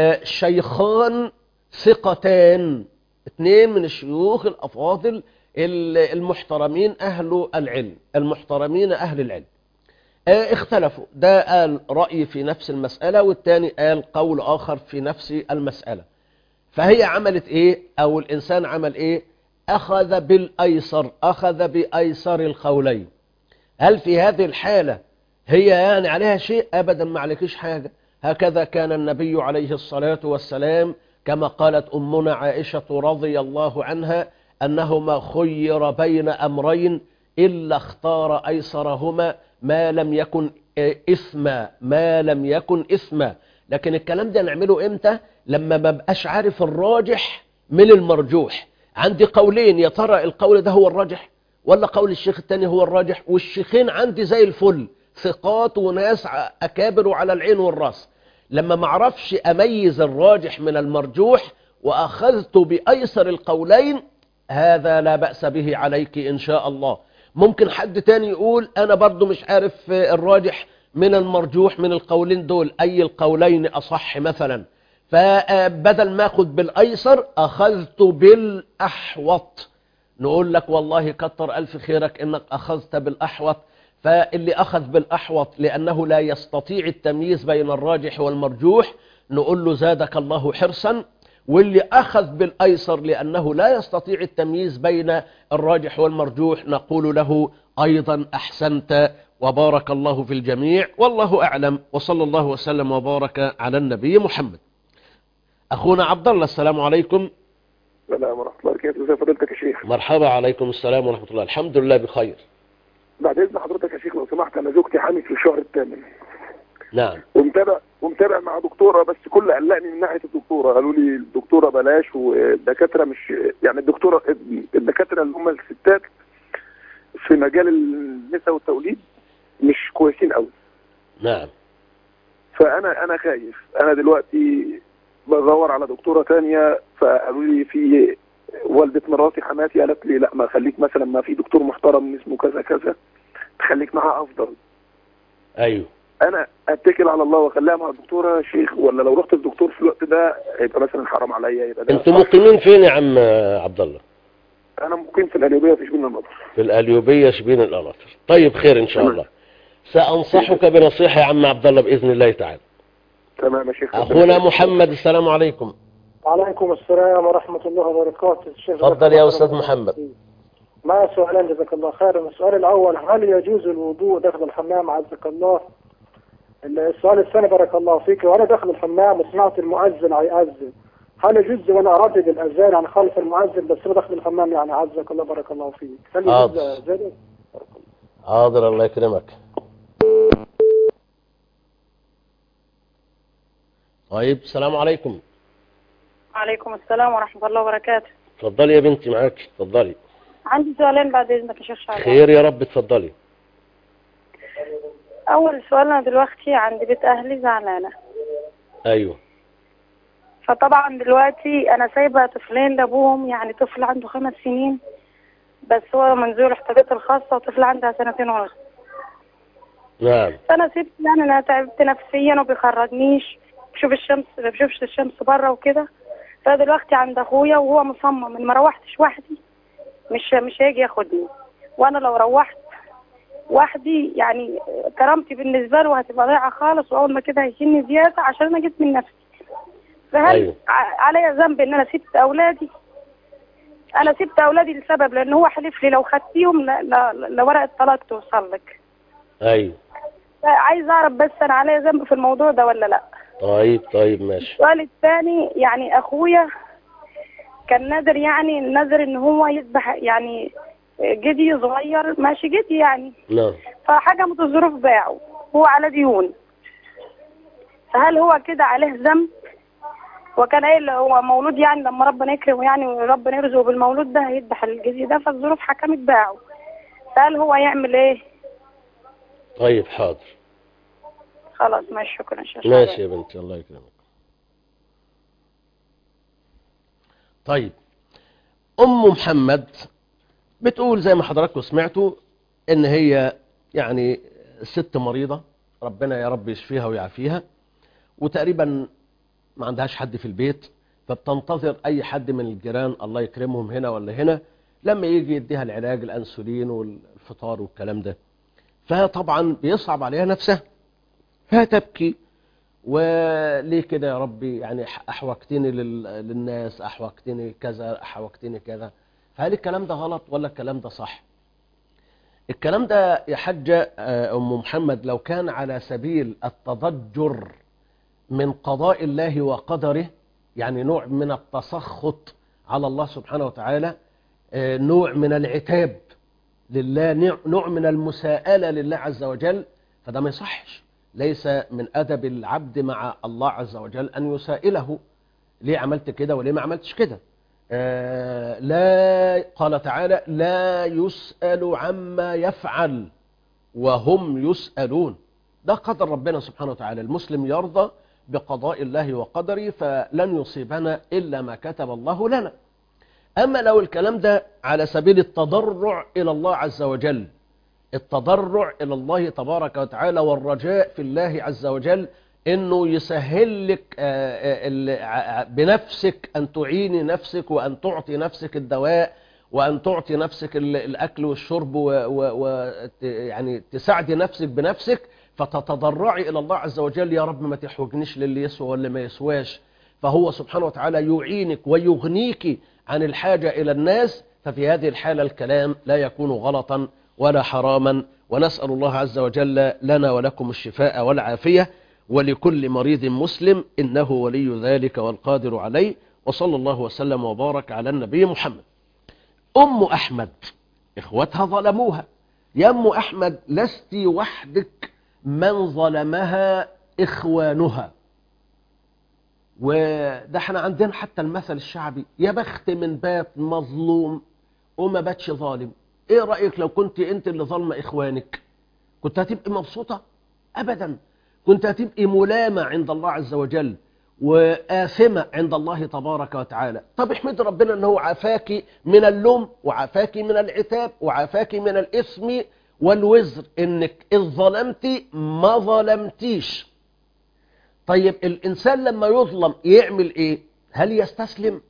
شيخان ثقتان، 2 من الشيوخ الأفاضل المحترمين أهل العلم، المحترمين أهل العلم، اختلفوا، ده قال رأي في نفس المسألة والتاني قال قول آخر في نفس المسألة، فهي عملت ايه او الانسان عمل ايه؟ اخذ بالايسر، اخذ بايسر القولين. هل في هذه الحالة هي يعني عليها شيء؟ ابدا ما عليكش حاجة، هكذا كان النبي عليه الصلاة والسلام كما قالت امنا عائشة رضي الله عنها انهما خير بين امرين الا اختار ايسرهما ما لم يكن اثما، ما لم يكن اثما. لكن الكلام ده نعمله امتى؟ لما ما بقاش عارف الراجح من المرجوح، عندي قولين، يا ترى القول ده هو الراجح ولا قول الشيخ التاني هو الراجح، والشيخين عندي زي الفل ثقات وناس أكابر على العين والراس، لما ما اعرفش أميز الراجح من المرجوح وأخذت بأيسر القولين، هذا لا بأس به عليك إن شاء الله. ممكن حد تاني يقول أنا برضو مش عارف الراجح من المرجوح من القولين دول، أي القولين أصح مثلا، فبدل ما أخذ بالأيسر أخذت بالأحوط، نقول لك والله كتر ألف خيرك إنك أخذت بالأحوط. فاللي أخذ بالأحوط لأنه لا يستطيع التمييز بين الراجح والمرجوح نقول له زادك الله حرصا، واللي أخذ بالأيسر لأنه لا يستطيع التمييز بين الراجح والمرجوح نقول له أيضا أحسنت وبارك الله في الجميع والله أعلم، وصلى الله وسلم وبارك على النبي محمد. أخونا عبد الله، السلام عليكم. السلام ورحمة الله وبركاته. ازي فضيلتك يا شيخ؟ مرحبا. عليكم السلام ورحمة الله. الحمد لله بخير. بعد إذن حضرتك يا شيخ لو سمحت، أنا زوجتي حامل في الشهر الثامن. نعم. ومتابع مع دكتورة، بس كل قلقني من ناحية الدكتورة. قالوا لي الدكتورة بلاش، والدكاترة مش يعني الدكاترة اللي هم الستات في مجال النساء والتوليد مش كويسين قوي. نعم. فأنا خايف. أنا دلوقتي بدور على دكتورة تانية، فقالوا لي في والدة مراتي حماتي قالت لي لا، ما خليك مثلا، ما في دكتور محترم اسمه كذا كذا تخليك معاه افضل. ايوه. انا اتكل على الله واخليها مع الدكتوره يا شيخ، ولا لو رحت الدكتور في الوقت ده هيبقى مثلا حرام عليا؟ يبقى ده انتوا مقيمين فين يا عم عبد الله؟ انا مقيم في القليوبيه في شبين القناطر. في القليوبيه شبين القناطر. طيب خير ان شاء الله. سانصحك بنصيحه يا عم عبد الله باذن الله تعالى. تمام يا شيخ. اخونا محمد، السلام عليكم. وعليكم السلام ورحمة الله وبركاته. تفضل يا أستاذ محمد. معي سؤالين جزاك الله خير. السؤال الأول، هل يجوز الوضوء داخل الحمام عزك الله؟ السؤال الثاني بارك الله فيك، وأنا داخل الحمام وسمعت المؤذن يؤذن، هل يجوز وأنا أردد الأذان عن خلف المؤذن بس أنا داخل الحمام يعني عزك الله بارك الله فيك؟ هل يجوز ذلك؟ حاضر الله يكرمك. طيب السلام عليكم. وعليكم السلام ورحمة الله وبركاته. اتفضلي يا بنتي معاك، اتفضلي. عندي سؤالين بعد إذنك يا شيخ شعبان. خير يا رب، اتفضلي. أول سؤال، أنا دلوقتي عند بيت أهلي زعلانة. أيوه. فطبعا دلوقتي أنا سايبة طفلين لأبوهم، يعني طفل عنده 5 سنين بس هو منزول الاحتياجات الخاصة، وطفل عندها 2 سنين ونص. نعم. فأنا سبت، يعني أنا تعبت نفسيا وبيخرجنيش، بشوفش الشمس بره وكده. فدلوقتي عند اخويا وهو مصمم ان ما روحتش وحدي مش هيجي ياخدني، وانا لو روحت وحدي يعني كرامتي بالنسبه له هتبقى ضايعه خالص، واول ما كده هيشيلني زياده عشان انا جيت من نفسي. فهل أيوه. عليا ذنب ان انا سبت اولادي؟ انا سبت اولادي لسبب، لان هو حلف لي لو خدتيهم لورقه طلاق توصل لك. ايوه. عايز اعرف بس انا عليا ذنب في الموضوع ده ولا لا؟ طيب ماشي. السؤال الثاني، يعني اخويا كان نادر، يعني النذر ان هو يذبح يعني جدي صغير، ماشي جدي يعني. نعم. فحكمت الظروف باعه، هو على ديون. فهل هو كده عليه ذنب؟ وكان قايل هو مولود، يعني لما ربنا يكرمه يعني وربنا يرزقه بالمولود ده هيذبح الجدي ده، فالظروف حكمت باعه. فهل هو يعمل ايه؟ طيب حاضر. خلاص ماشي، شكرا شكرا. ماشي يا بنتي، الله يكرمك. طيب أم محمد بتقول زي ما حضراتكم سمعتوا إن هي يعني ست مريضة، ربنا يا رب يشفيها ويعافيها، وتقريبا ما عندهاش حد في البيت، فبتنتظر أي حد من الجيران الله يكرمهم هنا ولا هنا لما يجي يديها العلاج الأنسولين والفطار والكلام ده. فطبعا بيصعب عليها نفسها، فتبكي، وليه كده يا ربي، يعني أحوجتني للناس، أحوجتني كذا، أحوجتني كذا. فهل الكلام ده غلط ولا الكلام ده صح؟ الكلام ده يا حاجة أم محمد لو كان على سبيل التضجر من قضاء الله وقدره، يعني نوع من التسخط على الله سبحانه وتعالى، نوع من العتاب لله، نوع من المساءلة لله عز وجل، فده ما يصحش. ليس من أدب العبد مع الله عز وجل أن يسائله ليه عملت كده وليه ما عملتش كده. لا، قال تعالى لا يسأل عما يفعل وهم يسألون. ده قدر ربنا سبحانه وتعالى، المسلم يرضى بقضاء الله وقدره، فلن يصيبنا إلا ما كتب الله لنا. أما لو الكلام ده على سبيل التضرع إلى الله عز وجل، التضرع إلى الله تبارك وتعالى والرجاء في الله عز وجل أنه يسهل لك بنفسك أن تعيني نفسك، وأن تعطي نفسك الدواء، وأن تعطي نفسك الأكل والشرب، ويعني تساعدي نفسك بنفسك، فتتضرعي إلى الله عز وجل يا رب ما تحوجنيش للي يسوى ولا ما يسواش. فهو سبحانه وتعالى يعينك ويغنيك عن الحاجة إلى الناس، ففي هذه الحالة الكلام لا يكون غلطا ولا حراما. ونسأل الله عز وجل لنا ولكم الشفاء والعافية، ولكل مريض مسلم إنه ولي ذلك والقادر عليه. وصلى الله وسلم وبارك على النبي محمد. أم أحمد إخوتها ظلموها. يا أم أحمد لست وحدك من ظلمها إخوانها. وده احنا عندنا حتى المثل الشعبي، يا بخت من بات مظلوم وما باتش ظالم. ايه رأيك لو كنت انت اللي ظلمة إخوانك؟ كنت هتبقي مبسوطة؟ أبدا. كنت هتبقي ملامة عند الله عز وجل وآثمة عند الله تبارك وتعالى. طب احمد ربنا أنه عافاكي من اللوم وعافاكي من العتاب وعافاكي من الإثم والوزر، إنك إذ ظلمتي ما ظلمتيش. طيب الإنسان لما يظلم يعمل إيه؟ هل يستسلم؟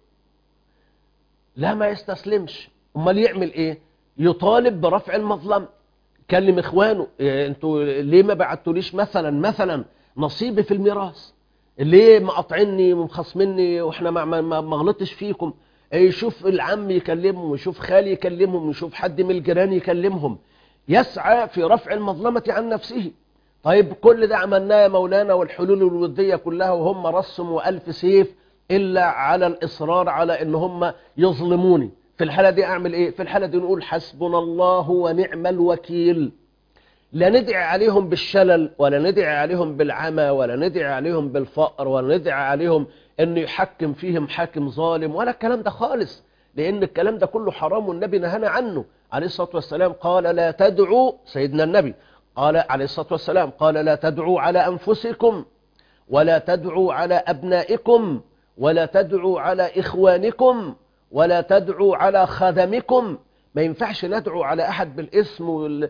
لا، ما يستسلمش. أمال يعمل إيه؟ يطالب برفع المظلم. كلم إخوانه، أنتوا ليه ما بعتوليش مثلا نصيبي في الميراث؟ ليه مقاطعني ومخصمني واحنا ما غلطش فيكم؟ يشوف العم يكلمهم، ويشوف خالي يكلمهم، ويشوف حد من الجيران يكلمهم. يسعى في رفع المظلمة عن نفسه. طيب كل ده عملناه يا مولانا، والحلول الودية كلها وهم رسم وألف سيف إلا على الإصرار على إن هم يظلموني. في الحالة دي أعمل إيه؟ في الحالة دي نقول حسبنا الله ونعم الوكيل. لا ندعي عليهم بالشلل، ولا ندعي عليهم بالعمى، ولا ندعي عليهم بالفقر، ولا ندعي عليهم أنه يحكم فيهم حاكم ظالم، ولا الكلام ده خالص، لأن الكلام ده كله حرام والنبي نهانا عنه عليه الصلاة والسلام. قال لا تدعوا، سيدنا النبي قال عليه الصلاة والسلام قال لا تدعوا على أنفسكم، ولا تدعوا على أبنائكم، ولا تدعوا على إخوانكم، ولا تدعوا على خدمكم. ما ينفعش ندعو على أحد بالاسم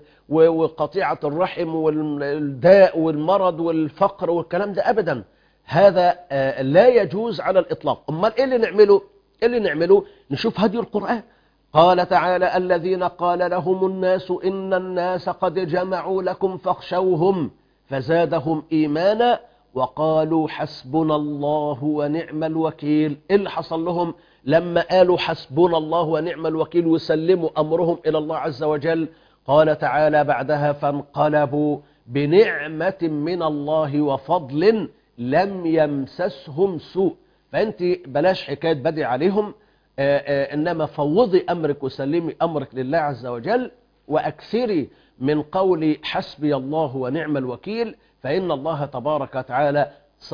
وقطيعة الرحم والداء والمرض والفقر والكلام ده أبدا. هذا لا يجوز على الإطلاق. أمال إيه اللي نعمله؟ اللي نعمله نشوف هدي القرآن. قال تعالى الذين قال لهم الناس إن الناس قد جمعوا لكم فاخشوهم فزادهم إيمانا وقالوا حسبنا الله ونعم الوكيل. إيه اللي حصل لهم لما قالوا حسبنا الله ونعم الوكيل وسلموا أمرهم إلى الله عز وجل؟ قال تعالى بعدها فانقلبوا بنعمة من الله وفضل لم يمسسهم سوء. فأنت بلاش حكاية بدي عليهم، إنما فوضي أمرك وسلمي أمرك لله عز وجل، وأكثري من قول حسبي الله ونعم الوكيل، فإن الله تبارك وتعالى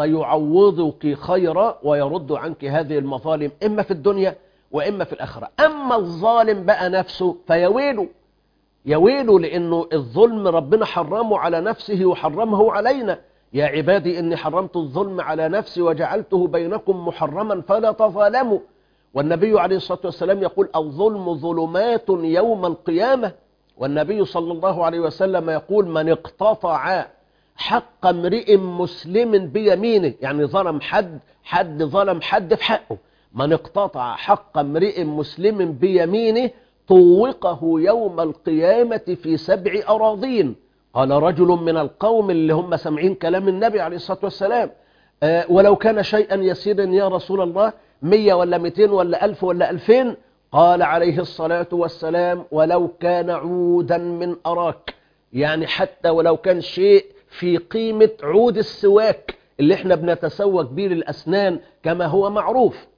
سيعوضك خيرا ويرد عنك هذه المظالم إما في الدنيا وإما في الآخرة. أما الظالم بقى نفسه فيويله، يويله، لأنه الظلم ربنا حرمه على نفسه وحرمه علينا. يا عبادي إني حرمت الظلم على نفسي وجعلته بينكم محرما فلا تظالموا. والنبي عليه الصلاة والسلام يقول الظلم ظلمات يوم القيامة. والنبي صلى الله عليه وسلم يقول من اقتطع حق امرئ مسلم بيمينه، يعني ظلم حد ظلم حد في حقه، من اقتطع حق امرئ مسلم بيمينه طوقه يوم القيامة في 7 أراضين. قال رجل من القوم اللي هم سمعين كلام النبي عليه الصلاة والسلام ولو كان شيئا يسيرا يا رسول الله، 100 ولا 200 ولا 1000 ولا 2000؟ قال عليه الصلاة والسلام ولو كان عودا من أراك، يعني حتى ولو كان شيء في قيمة عود السواك اللي احنا بنتسوق به للأسنان كما هو معروف.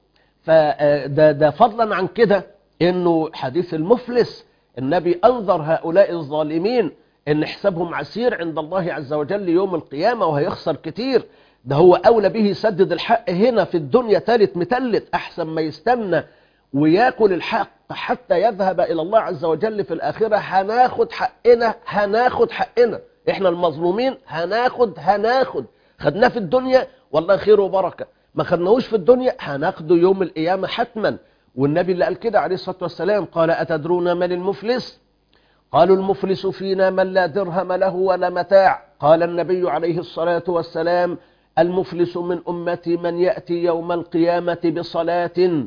فده فضلا عن كده انه حديث المفلس النبي أنظر هؤلاء الظالمين ان حسابهم عسير عند الله عز وجل يوم القيامة وهيخسر كتير. ده هو أولى به يسدد الحق هنا في الدنيا تالت متلت، أحسن ما يستنى وياكل الحق حتى يذهب إلى الله عز وجل في الآخرة. هناخد حقنا احنا المظلومين، هناخد خدناه في الدنيا والله خير وبركة، ما خدناهوش في الدنيا هناخده يوم القيامة حتما. والنبي اللي قال كده عليه الصلاة والسلام قال أتدرون من المفلس؟ قالوا المفلس فينا من لا درهم له ولا متاع. قال النبي عليه الصلاة والسلام المفلس من أمتي من يأتي يوم القيامة بصلاة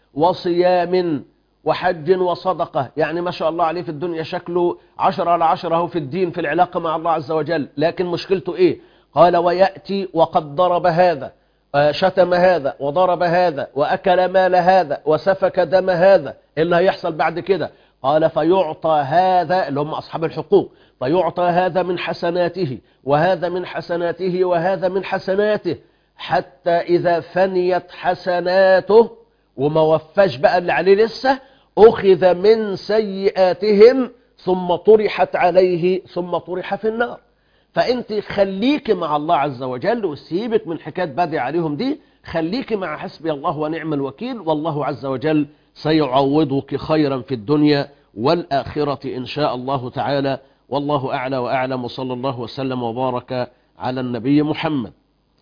وصيام وحج وصدقة، يعني ما شاء الله عليه في الدنيا شكله 10 على 10 في الدين في العلاقة مع الله عز وجل، لكن مشكلته إيه؟ قال ويأتي وقد ضرب هذا شتم هذا وضرب هذا وأكل مال هذا وسفك دم هذا، إيه اللي هيحصل بعد كده؟ قال فيعطى هذا اللي هم أصحاب الحقوق، فيعطى هذا من حسناته وهذا من حسناته وهذا من حسناته، حتى إذا فنيت حسناته وما وفاش بقى اللي عليه لسه، أخذ من سيئاتهم ثم طرحت عليه ثم طرح في النار. فأنت خليك مع الله عز وجل وسيبك من حكاية بدي عليهم دي، خليك مع حسبي الله ونعم الوكيل، والله عز وجل سيعوضك خيرا في الدنيا والآخرة إن شاء الله تعالى. والله أعلى وأعلم، وصلى الله وسلم وبارك على النبي محمد.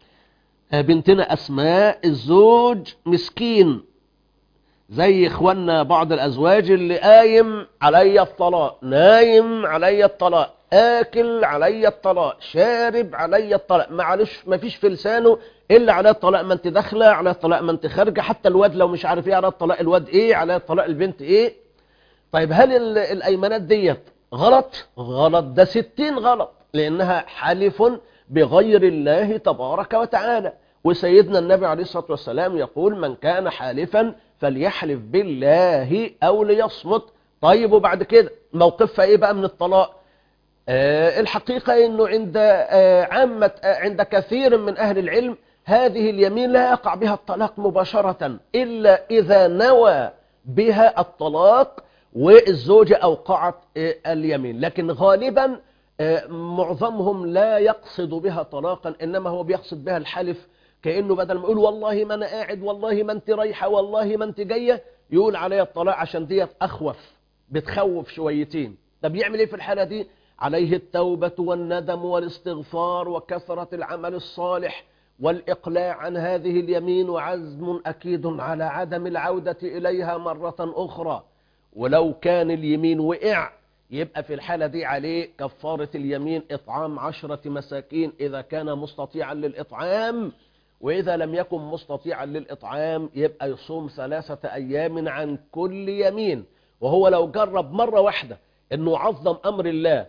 بنتنا أسماء، الزوج مسكين زي إخواننا بعض الأزواج اللي قايم علي الطلاق، نايم علي الطلاق، آكل علي الطلاق، شارب علي الطلاق، معلش ما فيش في لسانه إلا على الطلاق، ما انت داخلة على الطلاق، ما انت خارجة، حتى الواد لو مش عارف ايه على الطلاق، الواد ايه على الطلاق، البنت ايه. طيب هل الأيمانات ديت غلط؟ غلط، ده 60 غلط، لأنها حلف بغير الله تبارك وتعالى. وسيدنا النبي عليه الصلاة والسلام يقول من كان حالفا فليحلف بالله أو ليصمت. طيب وبعد كده موقفها ايه بقى من الطلاق؟ الحقيقة انه عند كثير من اهل العلم هذه اليمين لا يقع بها الطلاق مباشرة إلا إذا نوى بها الطلاق والزوجة أوقعت اليمين، لكن غالبا معظمهم لا يقصد بها طلاقا، إنما هو بيقصد بها الحلف، كأنه بدل ما يقول والله ما أنا قاعد، والله ما أنت رايحة، والله ما أنت جاية، يقول عليها الطلاق عشان ديت أخوف، بتخوف شويتين. طب يعمل إيه في الحالة دي؟ عليه التوبة والندم والاستغفار وكثرة العمل الصالح والإقلاع عن هذه اليمين، وعزم أكيد على عدم العودة إليها مرة أخرى. ولو كان اليمين وقع يبقى في الحالة دي عليه كفارة اليمين إطعام 10 مساكين إذا كان مستطيعا للإطعام، وإذا لم يكن مستطيعا للإطعام يبقى يصوم 3 أيام عن كل يمين. وهو لو جرب مرة واحدة أنه عظم أمر الله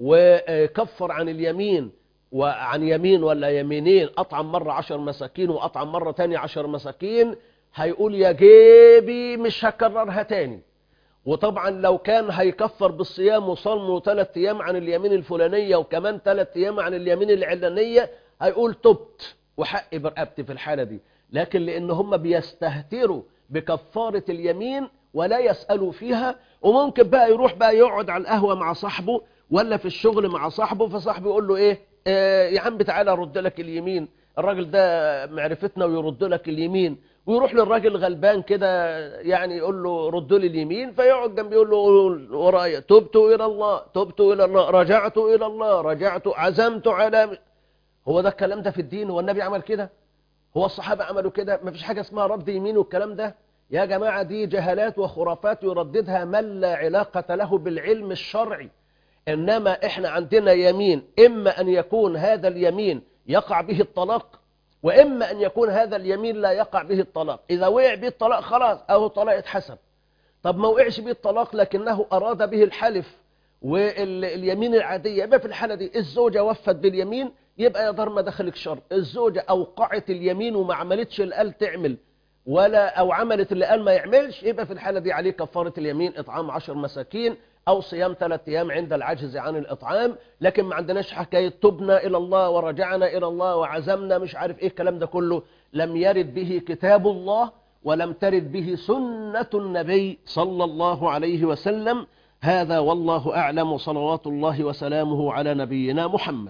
وكفر عن اليمين، وعن يمين ولا يمينين، أطعم مرة 10 مساكين وأطعم مرة تاني 10 مساكين، هيقول يا جيبي مش هكررها تاني. وطبعا لو كان هيكفر بالصيام وصلمه 3 أيام عن اليمين الفلانية وكمان 3 أيام عن اليمين العلانية، هيقول تبت وحقي برقبتي في الحالة دي. لكن لأن هم بيستهتروا بكفارة اليمين ولا يسألوا فيها، وممكن بقى يروح بقى يقعد على القهوة مع صاحبه ولا في الشغل مع صاحبه، فصاحبه يقول له ايه يا عم تعالى ارد لك اليمين، الراجل ده معرفتنا ويرد لك اليمين، ويروح للراجل غلبان كده يعني يقول له رد لي اليمين، فيقعد جنبه يقول له ورايا تبت الى الله، تبت الى الله، رجعت الى الله، رجعت، عزمت على. هو ده الكلام ده في الدين؟ هو النبي عمل كده؟ هو الصحابة عملوا كده؟ ما فيش حاجة اسمها رد يمين والكلام ده يا جماعة، دي جهالات وخرافات يرددها من لا علاقة له بالعلم الشرعي. إنما إحنا عندنا يمين، إما أن يكون هذا اليمين يقع به الطلاق، وإما أن يكون هذا اليمين لا يقع به الطلاق. إذا وقع به الطلاق خلاص أهو طلاق اتحسب. طب ما وقعش به الطلاق لكنه أراد به الحلف واليمين العادية، يبقى في الحالة دي الزوجة وفت باليمين، يبقى يا دار ما دخلك شر. الزوجة أوقعت اليمين وما عملتش اللي قال تعمل أو عملت اللي قال ما يعملش، يبقى في الحالة دي عليه كفارة اليمين إطعام 10 مساكين أو صيام 3 أيام عند العجز عن الإطعام. لكن ما عندناش حكاية تبنا إلى الله ورجعنا إلى الله وعزمنا مش عارف إيه، الكلام ده كله لم يرد به كتاب الله ولم ترد به سنة النبي صلى الله عليه وسلم. هذا والله أعلم، صلوات الله وسلامه على نبينا محمد.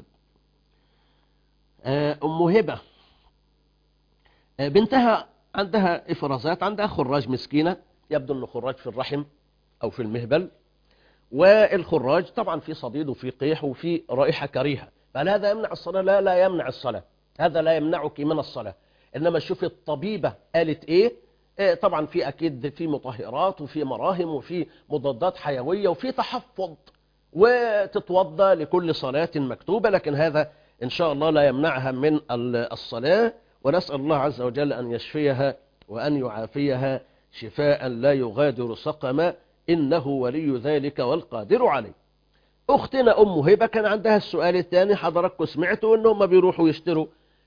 أم هبة بنتها عندها إفرازات، عندها خراج مسكينة، يبدو أنه خراج في الرحم أو في المهبل، والخراج طبعا في صديد وفي قيح وفي رائحة كريهة، فهل هذا يمنع الصلاة؟ لا يمنع الصلاة، هذا لا يمنعك من الصلاة. إنما شوف الطبيبة قالت إيه. طبعا في أكيد في مطهرات وفي مراهم وفي مضادات حيوية وفي تحفظ، وتتوضى لكل صلاة مكتوبة، لكن هذا إن شاء الله لا يمنعها من الصلاة. ونسأل الله عز وجل أن يشفيها وأن يعافيها شفاء لا يغادر سقما، إنه ولي ذلك والقادر عليه. أختنا أم هبة كان عندها السؤال الثاني، حضراتكم سمعتوا إنهم بيروحوا يشتروا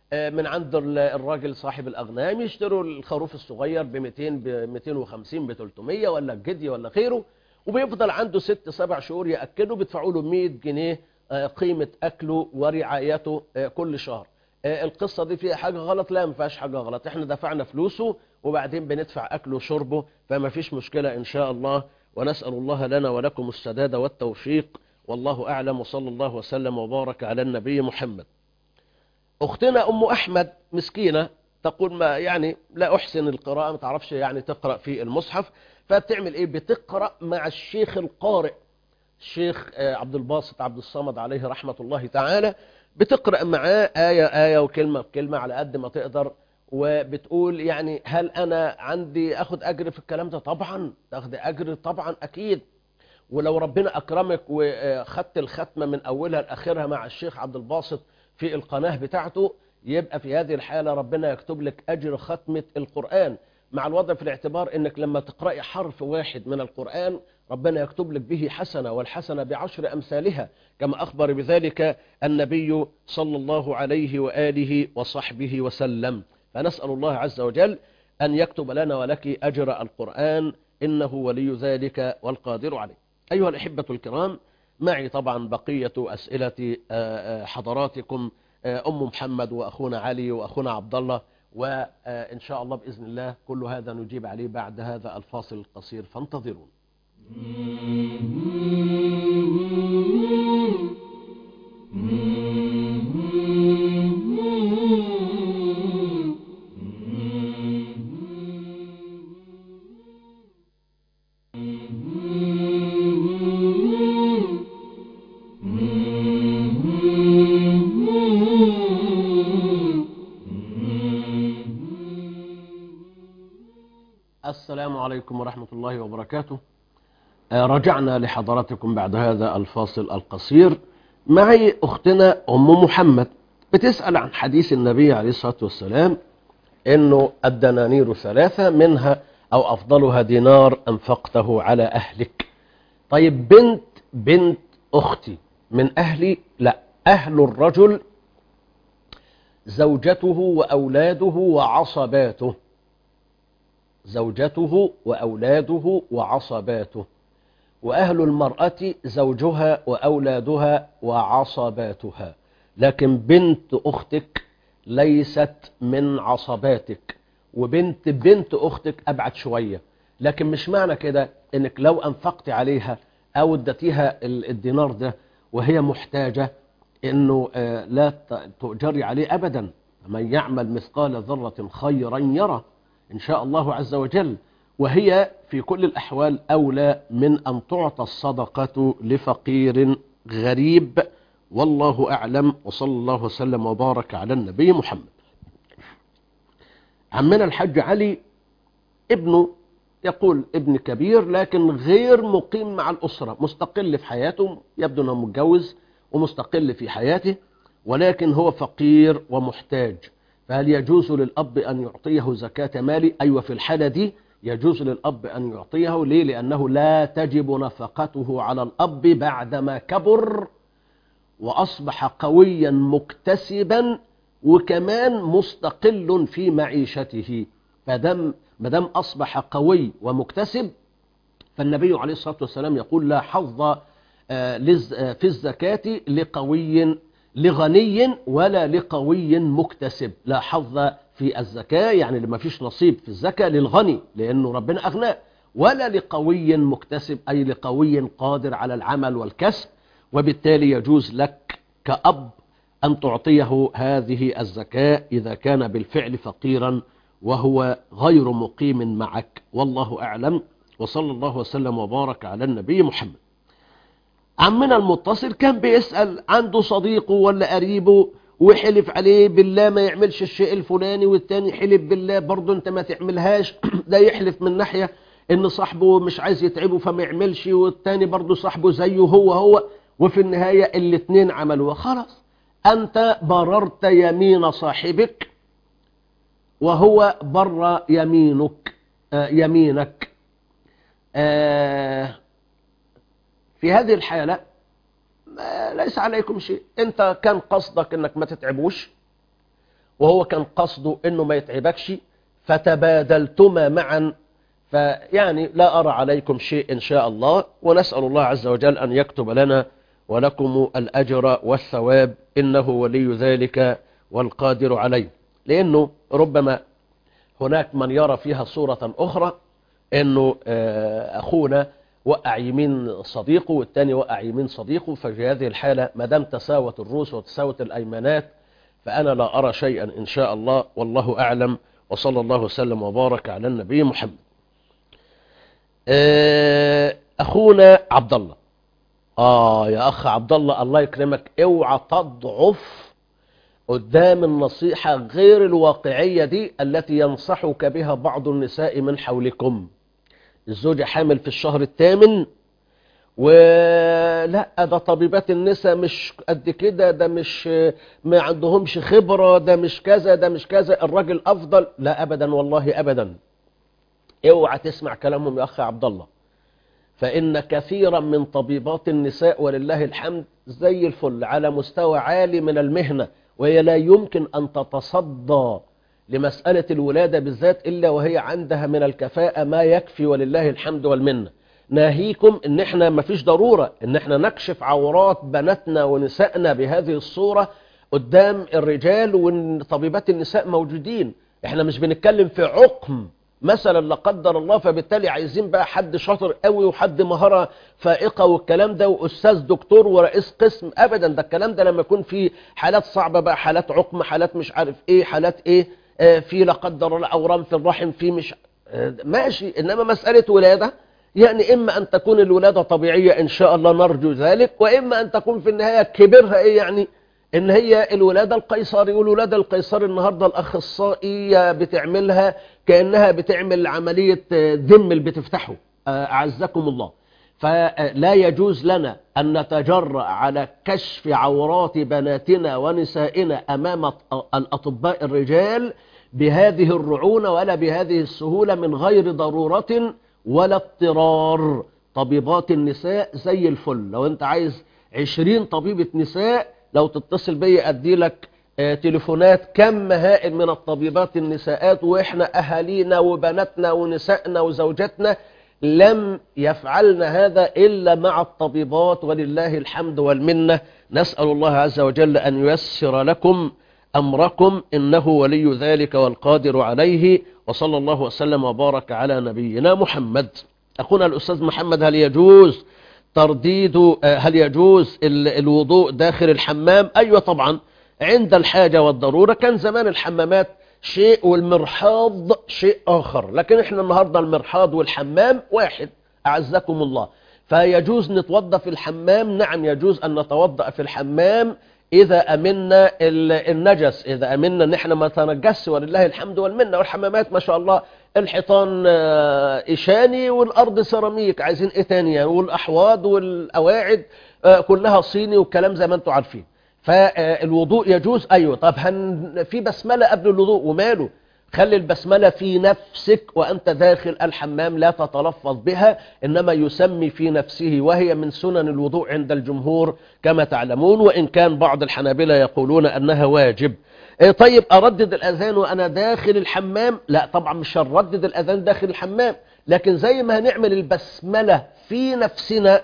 من عند الراجل صاحب الأغنام، يشتروا الخروف الصغير ب 200 ب 250 ب 300 ولا الجدي ولا غيره، وبيفضل عنده 6 7 شهور يأكله، بيدفعوا له 100 جنيه قيمة أكله ورعايته كل شهر. القصة دي فيها حاجة غلط؟ لا، ما فيهاش حاجة غلط، احنا دفعنا فلوسه وبعدين بندفع أكله وشربه، فما فيش مشكلة إن شاء الله. ونسأل الله لنا ولكم السداد والتوفيق، والله أعلم، وصلى الله وسلم وبارك على النبي محمد. أختنا أم أحمد مسكينة تقول ما يعني لا أحسن القراءة، ما تعرفش يعني تقرأ في المصحف، فبتعمل إيه؟ بتقرأ مع الشيخ القارئ الشيخ عبد الباسط عبد الصمد عليه رحمة الله تعالى، بتقرأ معاه آية وكلمة بكلمة على قد ما تقدر، وبتقول يعني هل أنا عندي أخذ أجر في الكلام ده؟ طبعا تاخد أجر طبعا أكيد، ولو ربنا أكرمك وخدت الختمة من أولها لآخرها مع الشيخ عبد الباسط في القناة بتاعته، يبقى في هذه الحالة ربنا يكتب لك أجر ختمة القرآن، مع الوضع في الاعتبار أنك لما تقرأي حرف واحد من القرآن ربنا يكتب لك به حسنة، والحسنة ب10 أمثالها، كما أخبر بذلك النبي صلى الله عليه وآله وصحبه وسلم. فنسأل الله عز وجل أن يكتب لنا ولك أجر القرآن، إنه ولي ذلك والقادر عليه. أيها الأحبة الكرام، معي طبعا بقية أسئلة حضراتكم، أم محمد وأخونا علي وأخونا عبد الله، وإن شاء الله بإذن الله كل هذا نجيب عليه بعد هذا الفاصل القصير، فانتظرون. السلام عليكم ورحمة الله وبركاته. رجعنا لحضراتكم بعد هذا الفاصل القصير. معي أختنا أم محمد بتسأل عن حديث النبي عليه الصلاة والسلام إنه الدنانير 3 منها أو أفضلها دينار أنفقته على أهلك. طيب بنت أختي من أهلي؟ لا، أهل الرجل زوجته وأولاده وعصباته، زوجته وأولاده وعصباته، وأهل المرأة زوجها وأولادها وعصباتها، لكن بنت أختك ليست من عصباتك، وبنت أختك أبعد شوية. لكن مش معنى كده إنك لو أنفقت عليها أو ادتيها الدينار ده وهي محتاجة إنه لا تؤجري عليه أبدا. من يعمل مثقال ذرة خيرا يرى إن شاء الله عز وجل، وهي في كل الأحوال أولى من أن تعطى الصدقة لفقير غريب، والله أعلم، وصلى الله وسلم وبارك على النبي محمد. عمنا الحاج علي ابنه يقول ابن كبير لكن غير مقيم مع الأسرة، مستقل في حياته، يبدو أنه متجوز ومستقل في حياته، ولكن هو فقير ومحتاج، فهل يجوز للأب أن يعطيه زكاة مالي؟ أيوة، في الحالة دي يجوز للأب أن يعطيه. ليه؟ لأنه لا تجب نفقته على الأب بعدما كبر وأصبح قويا مكتسبا وكمان مستقل في معيشته. مدام أصبح قوي ومكتسب، فالنبي عليه الصلاة والسلام يقول لا حظ في الزكاة لغني ولا لقوي مكتسب. لا حظ في الزكاة يعني لما فيش نصيب في الزكاة للغني لأنه ربنا أغناه، ولا لقوي مكتسب أي لقوي قادر على العمل والكسب. وبالتالي يجوز لك كأب أن تعطيه هذه الزكاة إذا كان بالفعل فقيرا وهو غير مقيم معك، والله أعلم، وصلى الله وسلم وبارك على النبي محمد. عمنا المتصل كان بيسأل عنده صديقه ولا قريبه وحلف عليه بالله ما يعملش الشيء الفلاني، والتاني حلف بالله برضه انت ما تعملهاش، ده يحلف من ناحية ان صاحبه مش عايز يتعبه فما يعملش، والتاني برضه صاحبه زيه هو، وفي النهاية الاتنين عملوها. خلاص انت بررت يمين صاحبك وهو بر يمينك. في هذه الحالة ليس عليكم شيء، انت كان قصدك انك ما تتعبوش وهو كان قصده انه ما يتعبكش، فتبادلتما معا، فيعني لا أرى عليكم شيء إن شاء الله، ونسأل الله عز وجل أن يكتب لنا ولكم الأجر والثواب، إنه ولي ذلك والقادر عليه. لأنه ربما هناك من يرى فيها صورة أخرى، إنه أخونا وقع يمين صديقه والتاني وقع يمين صديقه، ففي هذه الحالة ما دام تساوت الرؤوس وتساوت الأيمانات فأنا لا أرى شيئا إن شاء الله، والله أعلم، وصلى الله وسلم وبارك على النبي محمد. أخونا عبد الله، يا أخ عبد الله، الله يكرمك، اوعى تضعف قدام النصيحة غير الواقعية دي التي ينصحك بها بعض النساء من حولكم. الزوجة حامل في الشهر الثامن، ولا ده طبيبات النساء مش قد كده، ده مش ما عندهمش خبرة، ده مش كذا، ده مش كذا، الراجل أفضل. لا أبدا، والله أبدا، اوعى تسمع كلامهم يا أخي عبد الله، فإن كثيرا من طبيبات النساء ولله الحمد زي الفل على مستوى عالي من المهنة، وهي لا يمكن أن تتصدى لمسألة الولادة بالذات إلا وهي عندها من الكفاءة ما يكفي ولله الحمد والمنة. ناهيكم إن احنا ما فيش ضرورة إن احنا نكشف عورات بناتنا ونسائنا بهذه الصورة قدام الرجال، وطبيبات النساء موجودين. احنا مش بنتكلم في عقم مثلا لا قدر الله، فبالتالي عايزين بقى حد شاطر قوي وحد مهارة فائقة والكلام ده، وأستاذ دكتور ورئيس قسم. أبدا، ده الكلام ده لما يكون في حالات صعبة بقى، حالات عقم، حالات مش عارف ايه، حالات ايه، في لا قدر الله أورام في الرحم، في مش ماشي. إنما مسألة ولادة يعني إما أن تكون الولادة طبيعية إن شاء الله نرجو ذلك، وإما أن تكون في النهاية كبرها إيه يعني إن هي الولادة القيصري. والولادة القيصري النهاردة الأخصائية بتعملها كأنها بتعمل عملية ذم اللي بتفتحه، أعزكم الله. فلا يجوز لنا أن نتجرأ على كشف عورات بناتنا ونسائنا أمام الأطباء الرجال بهذه الرعونة ولا بهذه السهولة من غير ضرورة ولا اضطرار. طبيبات النساء زي الفل، لو أنت عايز 20 طبيبة نساء لو تتصل بي أدي لك تليفونات كم هائل من الطبيبات النساءات، وإحنا أهالينا وبناتنا ونسائنا وزوجاتنا لم يفعلن هذا إلا مع الطبيبات ولله الحمد والمنة. نسأل الله عز وجل أن ييسر لكم أمركم، إنه ولي ذلك والقادر عليه، وصلى الله وسلم وبارك على نبينا محمد. أخونا الأستاذ محمد، هل يجوز هل يجوز الوضوء داخل الحمام؟ أيوة طبعا، عند الحاجة والضرورة. كان زمان الحمامات شيء والمرحاض شيء آخر، لكن احنا النهاردة المرحاض والحمام واحد أعزكم الله. فيجوز نتوضأ في الحمام، نعم يجوز أن نتوضأ في الحمام إذا أمنا النجس، إذا أمنا ان احنا ما تنجس ولله الحمد والمنة. والحمامات ما شاء الله الحيطان إشاني والأرض سيراميك، عايزين إيه تاني يعني، والأحواض والأواعد كلها صيني والكلام زي ما انتم عارفين. فالوضوء يجوز. أيوة، طب في بسملة قبل الوضوء وماله، خلي البسملة في نفسك وأنت داخل الحمام، لا تتلفظ بها، إنما يسمي في نفسه، وهي من سنن الوضوء عند الجمهور كما تعلمون، وإن كان بعض الحنابلة يقولون أنها واجب. طيب أردد الأذان وأنا داخل الحمام؟ لا طبعا مش هنردد الأذان داخل الحمام، لكن زي ما هنعمل البسملة في نفسنا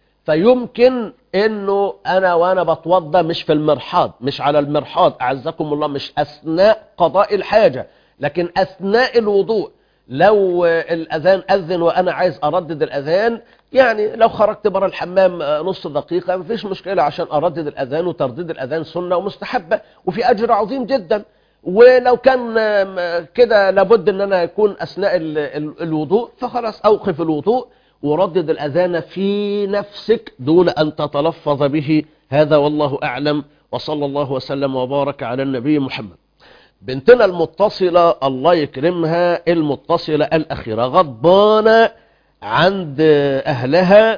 فيمكن انه انا وانا بتوضى مش في المرحاض، مش على المرحاض اعزكم الله، مش اثناء قضاء الحاجة، لكن اثناء الوضوء. لو الاذان اذن وانا عايز اردد الاذان، يعني لو خرجت برا الحمام نص دقيقة مفيش مشكلة عشان اردد الاذان، وترديد الاذان سنة ومستحبة وفي اجر عظيم جدا. ولو كان كده لابد ان انا يكون اثناء الوضوء، فخلاص اوقف الوضوء وردد الأذان في نفسك دون أن تتلفظ به. هذا والله أعلم، وصلى الله وسلم وبارك على النبي محمد. بنتنا المتصلة الله يكرمها، المتصلة الأخيرة غضبانة عند أهلها،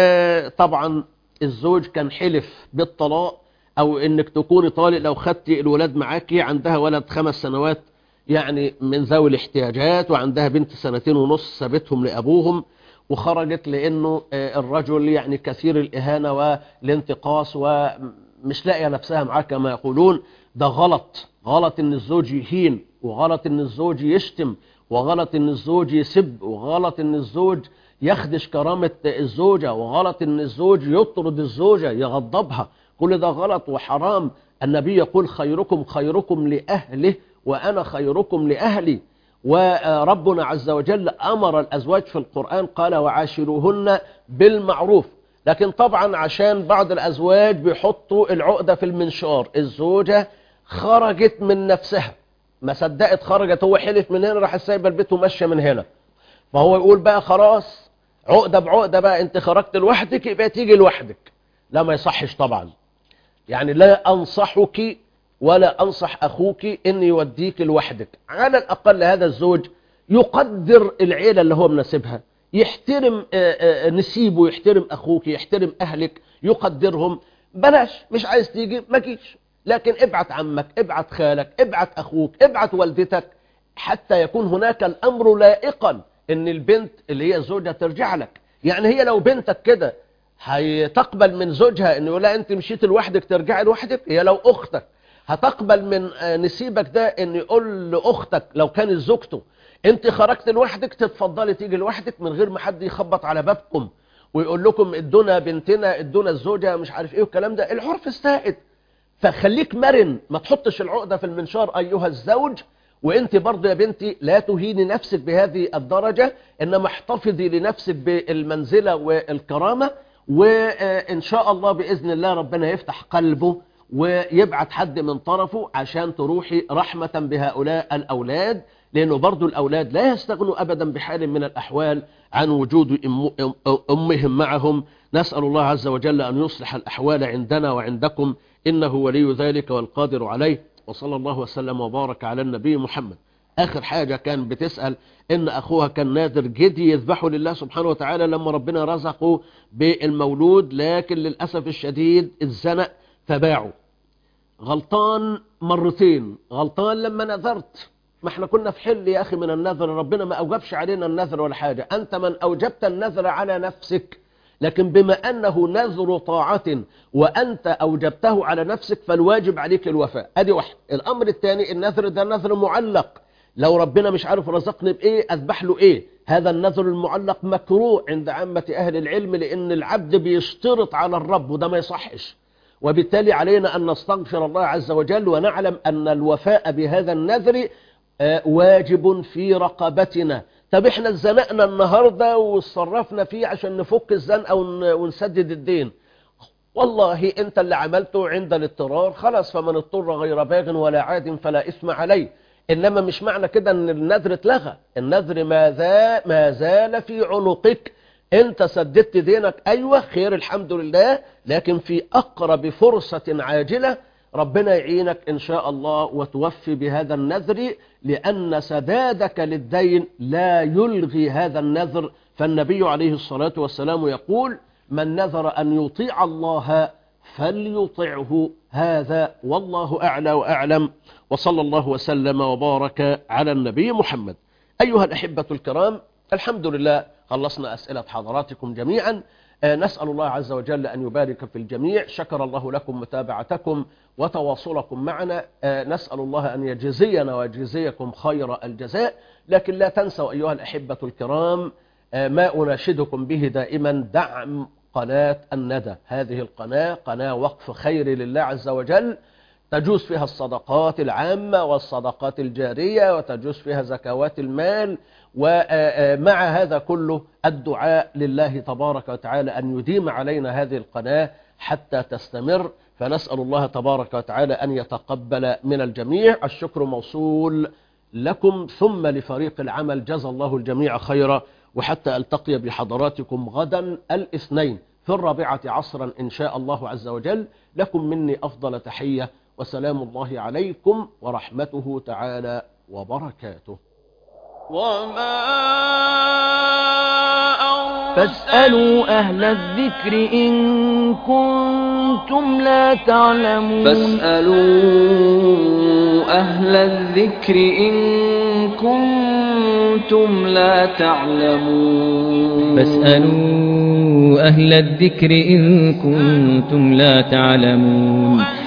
وطبعا الزوج كان حلف بالطلاق أو إنك تكوني طالق لو خدتي الولاد معاكي. عندها ولد 5 سنوات يعني من ذوي الاحتياجات، وعندها بنت 2.5 سنين سابتهم لأبوهم وخرجت، لأنه الرجل يعني كثير الإهانة والانتقاص مش لاقيه نفسها معاه كما يقولون، ده غلط. غلط ان الزوج يهين، وغلط ان الزوج يشتم، وغلط ان الزوج يسب، وغلط ان الزوج يخدش كرامة الزوجة، وغلط ان الزوج يطرد الزوجة يغضبها. كل ده غلط وحرام. النبي يقول خيركم خيركم لأهله وأنا خيركم لأهلي. وربنا عز وجل أمر الأزواج في القرآن قال وعاشروهن بالمعروف. لكن طبعا عشان بعض الأزواج بيحطوا العقدة في المنشار، الزوجة خرجت من نفسها، ما صدقت خرجت، هو حلف من هنا راح سايبه البيت وماشيه من هنا، فهو يقول بقى خلاص عقدة بعقدة بقى، انت خرجت لوحدك يبقى تيجي لوحدك. لا، ما يصحش طبعا. يعني لا أنصحك ولا أنصح أخوك إن يوديك لوحدك. على الأقل هذا الزوج يقدر العيلة اللي هو مناسبها، يحترم نسيبه، يحترم أخوك، يحترم أهلك، يقدرهم. بلاش، مش عايز تيجي ما جيش، لكن ابعت عمك، ابعت خالك، ابعت أخوك، ابعت والدتك، حتى يكون هناك الأمر لائقا إن البنت اللي هي الزوجة ترجع لك. يعني هي لو بنتك كده هتقبل من زوجها إنه لا أنت مشيت لوحدك ترجعي لوحدك؟ هي لو أختك هتقبل من نسيبك ده إن يقول لأختك لو كانت زوجته أنت خرجت لوحدك تتفضلي تيجي لوحدك من غير ما حد يخبط على بابكم ويقول لكم ادونا بنتنا، ادونا الزوجة، مش عارف إيه والكلام ده؟ العرف السائد. فخليك مرن، ما تحطش العقدة في المنشار أيها الزوج. وانت برضه يا بنتي لا تهيني نفسك بهذه الدرجة، انما احتفظي لنفسك بالمنزلة والكرامة، وان شاء الله بإذن الله ربنا يفتح قلبه ويبعت حد من طرفه عشان تروحي رحمة بهؤلاء الأولاد، لأنه برضو الأولاد لا يستغنوا أبدا بحال من الأحوال عن وجود أمهم معهم. نسأل الله عز وجل أن يصلح الأحوال عندنا وعندكم، إنه ولي ذلك والقادر عليه. وصلى الله وسلم وبارك على النبي محمد. آخر حاجة كان بتسأل إن أخوها كان نادر جدي يذبحه لله سبحانه وتعالى لما ربنا رزقه بالمولود، لكن للأسف الشديد الزنق فباعه. غلطان مرتين. غلطان لما نذرت، ما احنا كنا في حل يا أخي من النذر، ربنا ما أوجبش علينا النذر ولا حاجة، أنت من أوجبت النذر على نفسك، لكن بما أنه نذر طاعة وأنت أوجبته على نفسك فالواجب عليك الوفاء. أدي واحد. الأمر الثاني، النذر ده نذر معلق، لو ربنا مش عارف رزقني بإيه أذبح له إيه. هذا النذر المعلق مكروه عند عامة أهل العلم، لأن العبد بيشترط على الرب وده ما يصحش، وبالتالي علينا أن نستغفر الله عز وجل ونعلم أن الوفاء بهذا النذر واجب في رقبتنا. طب احنا اتزنقنا النهاردة وصرفنا فيه عشان نفك الزنقة ونسدد الدين، والله انت اللي عملته عند الاضطرار خلاص، فمن اضطر غير باغ ولا عاد فلا إثم عليه. إنما مش معنى كده ان النذر اتلغى، النذر ما زال في عنقك، انت سددت دينك، ايوه خير الحمد لله، لكن في اقرب فرصة عاجلة ربنا يعينك إن شاء الله وتوفي بهذا النذر، لأن سدادك للدين لا يلغي هذا النذر. فالنبي عليه الصلاة والسلام يقول من نذر أن يطيع الله فليطعه. هذا والله أعلى وأعلم، وصلى الله وسلم وبارك على النبي محمد. أيها الأحبة الكرام، الحمد لله خلصنا أسئلة حضراتكم جميعا. نسأل الله عز وجل أن يبارك في الجميع. شكر الله لكم متابعتكم وتواصلكم معنا. نسأل الله أن يجزينا ويجزيكم خير الجزاء. لكن لا تنسوا أيها الأحبة الكرام ما أناشدكم به دائما، دعم قناة الندى. هذه القناة قناة وقف خير لله عز وجل، تجوز فيها الصدقات العامة والصدقات الجارية، وتجوز فيها زكوات المال، ومع هذا كله الدعاء لله تبارك وتعالى أن يديم علينا هذه القناة حتى تستمر. فنسأل الله تبارك وتعالى أن يتقبل من الجميع. الشكر موصول لكم ثم لفريق العمل، جزا الله الجميع خيرا. وحتى ألتقي بحضراتكم غدا الاثنين في 4 عصرا إن شاء الله عز وجل، لكم مني أفضل تحية، وسلام الله عليكم ورحمته تعالى وبركاته. فاسألوا أهل الذكر إن كنتم لا تعلمون. فاسألوا أهل الذكر إن كنتم كنتم لا تعلمون فاسألوا أهل الذكر إن كنتم لا تعلمون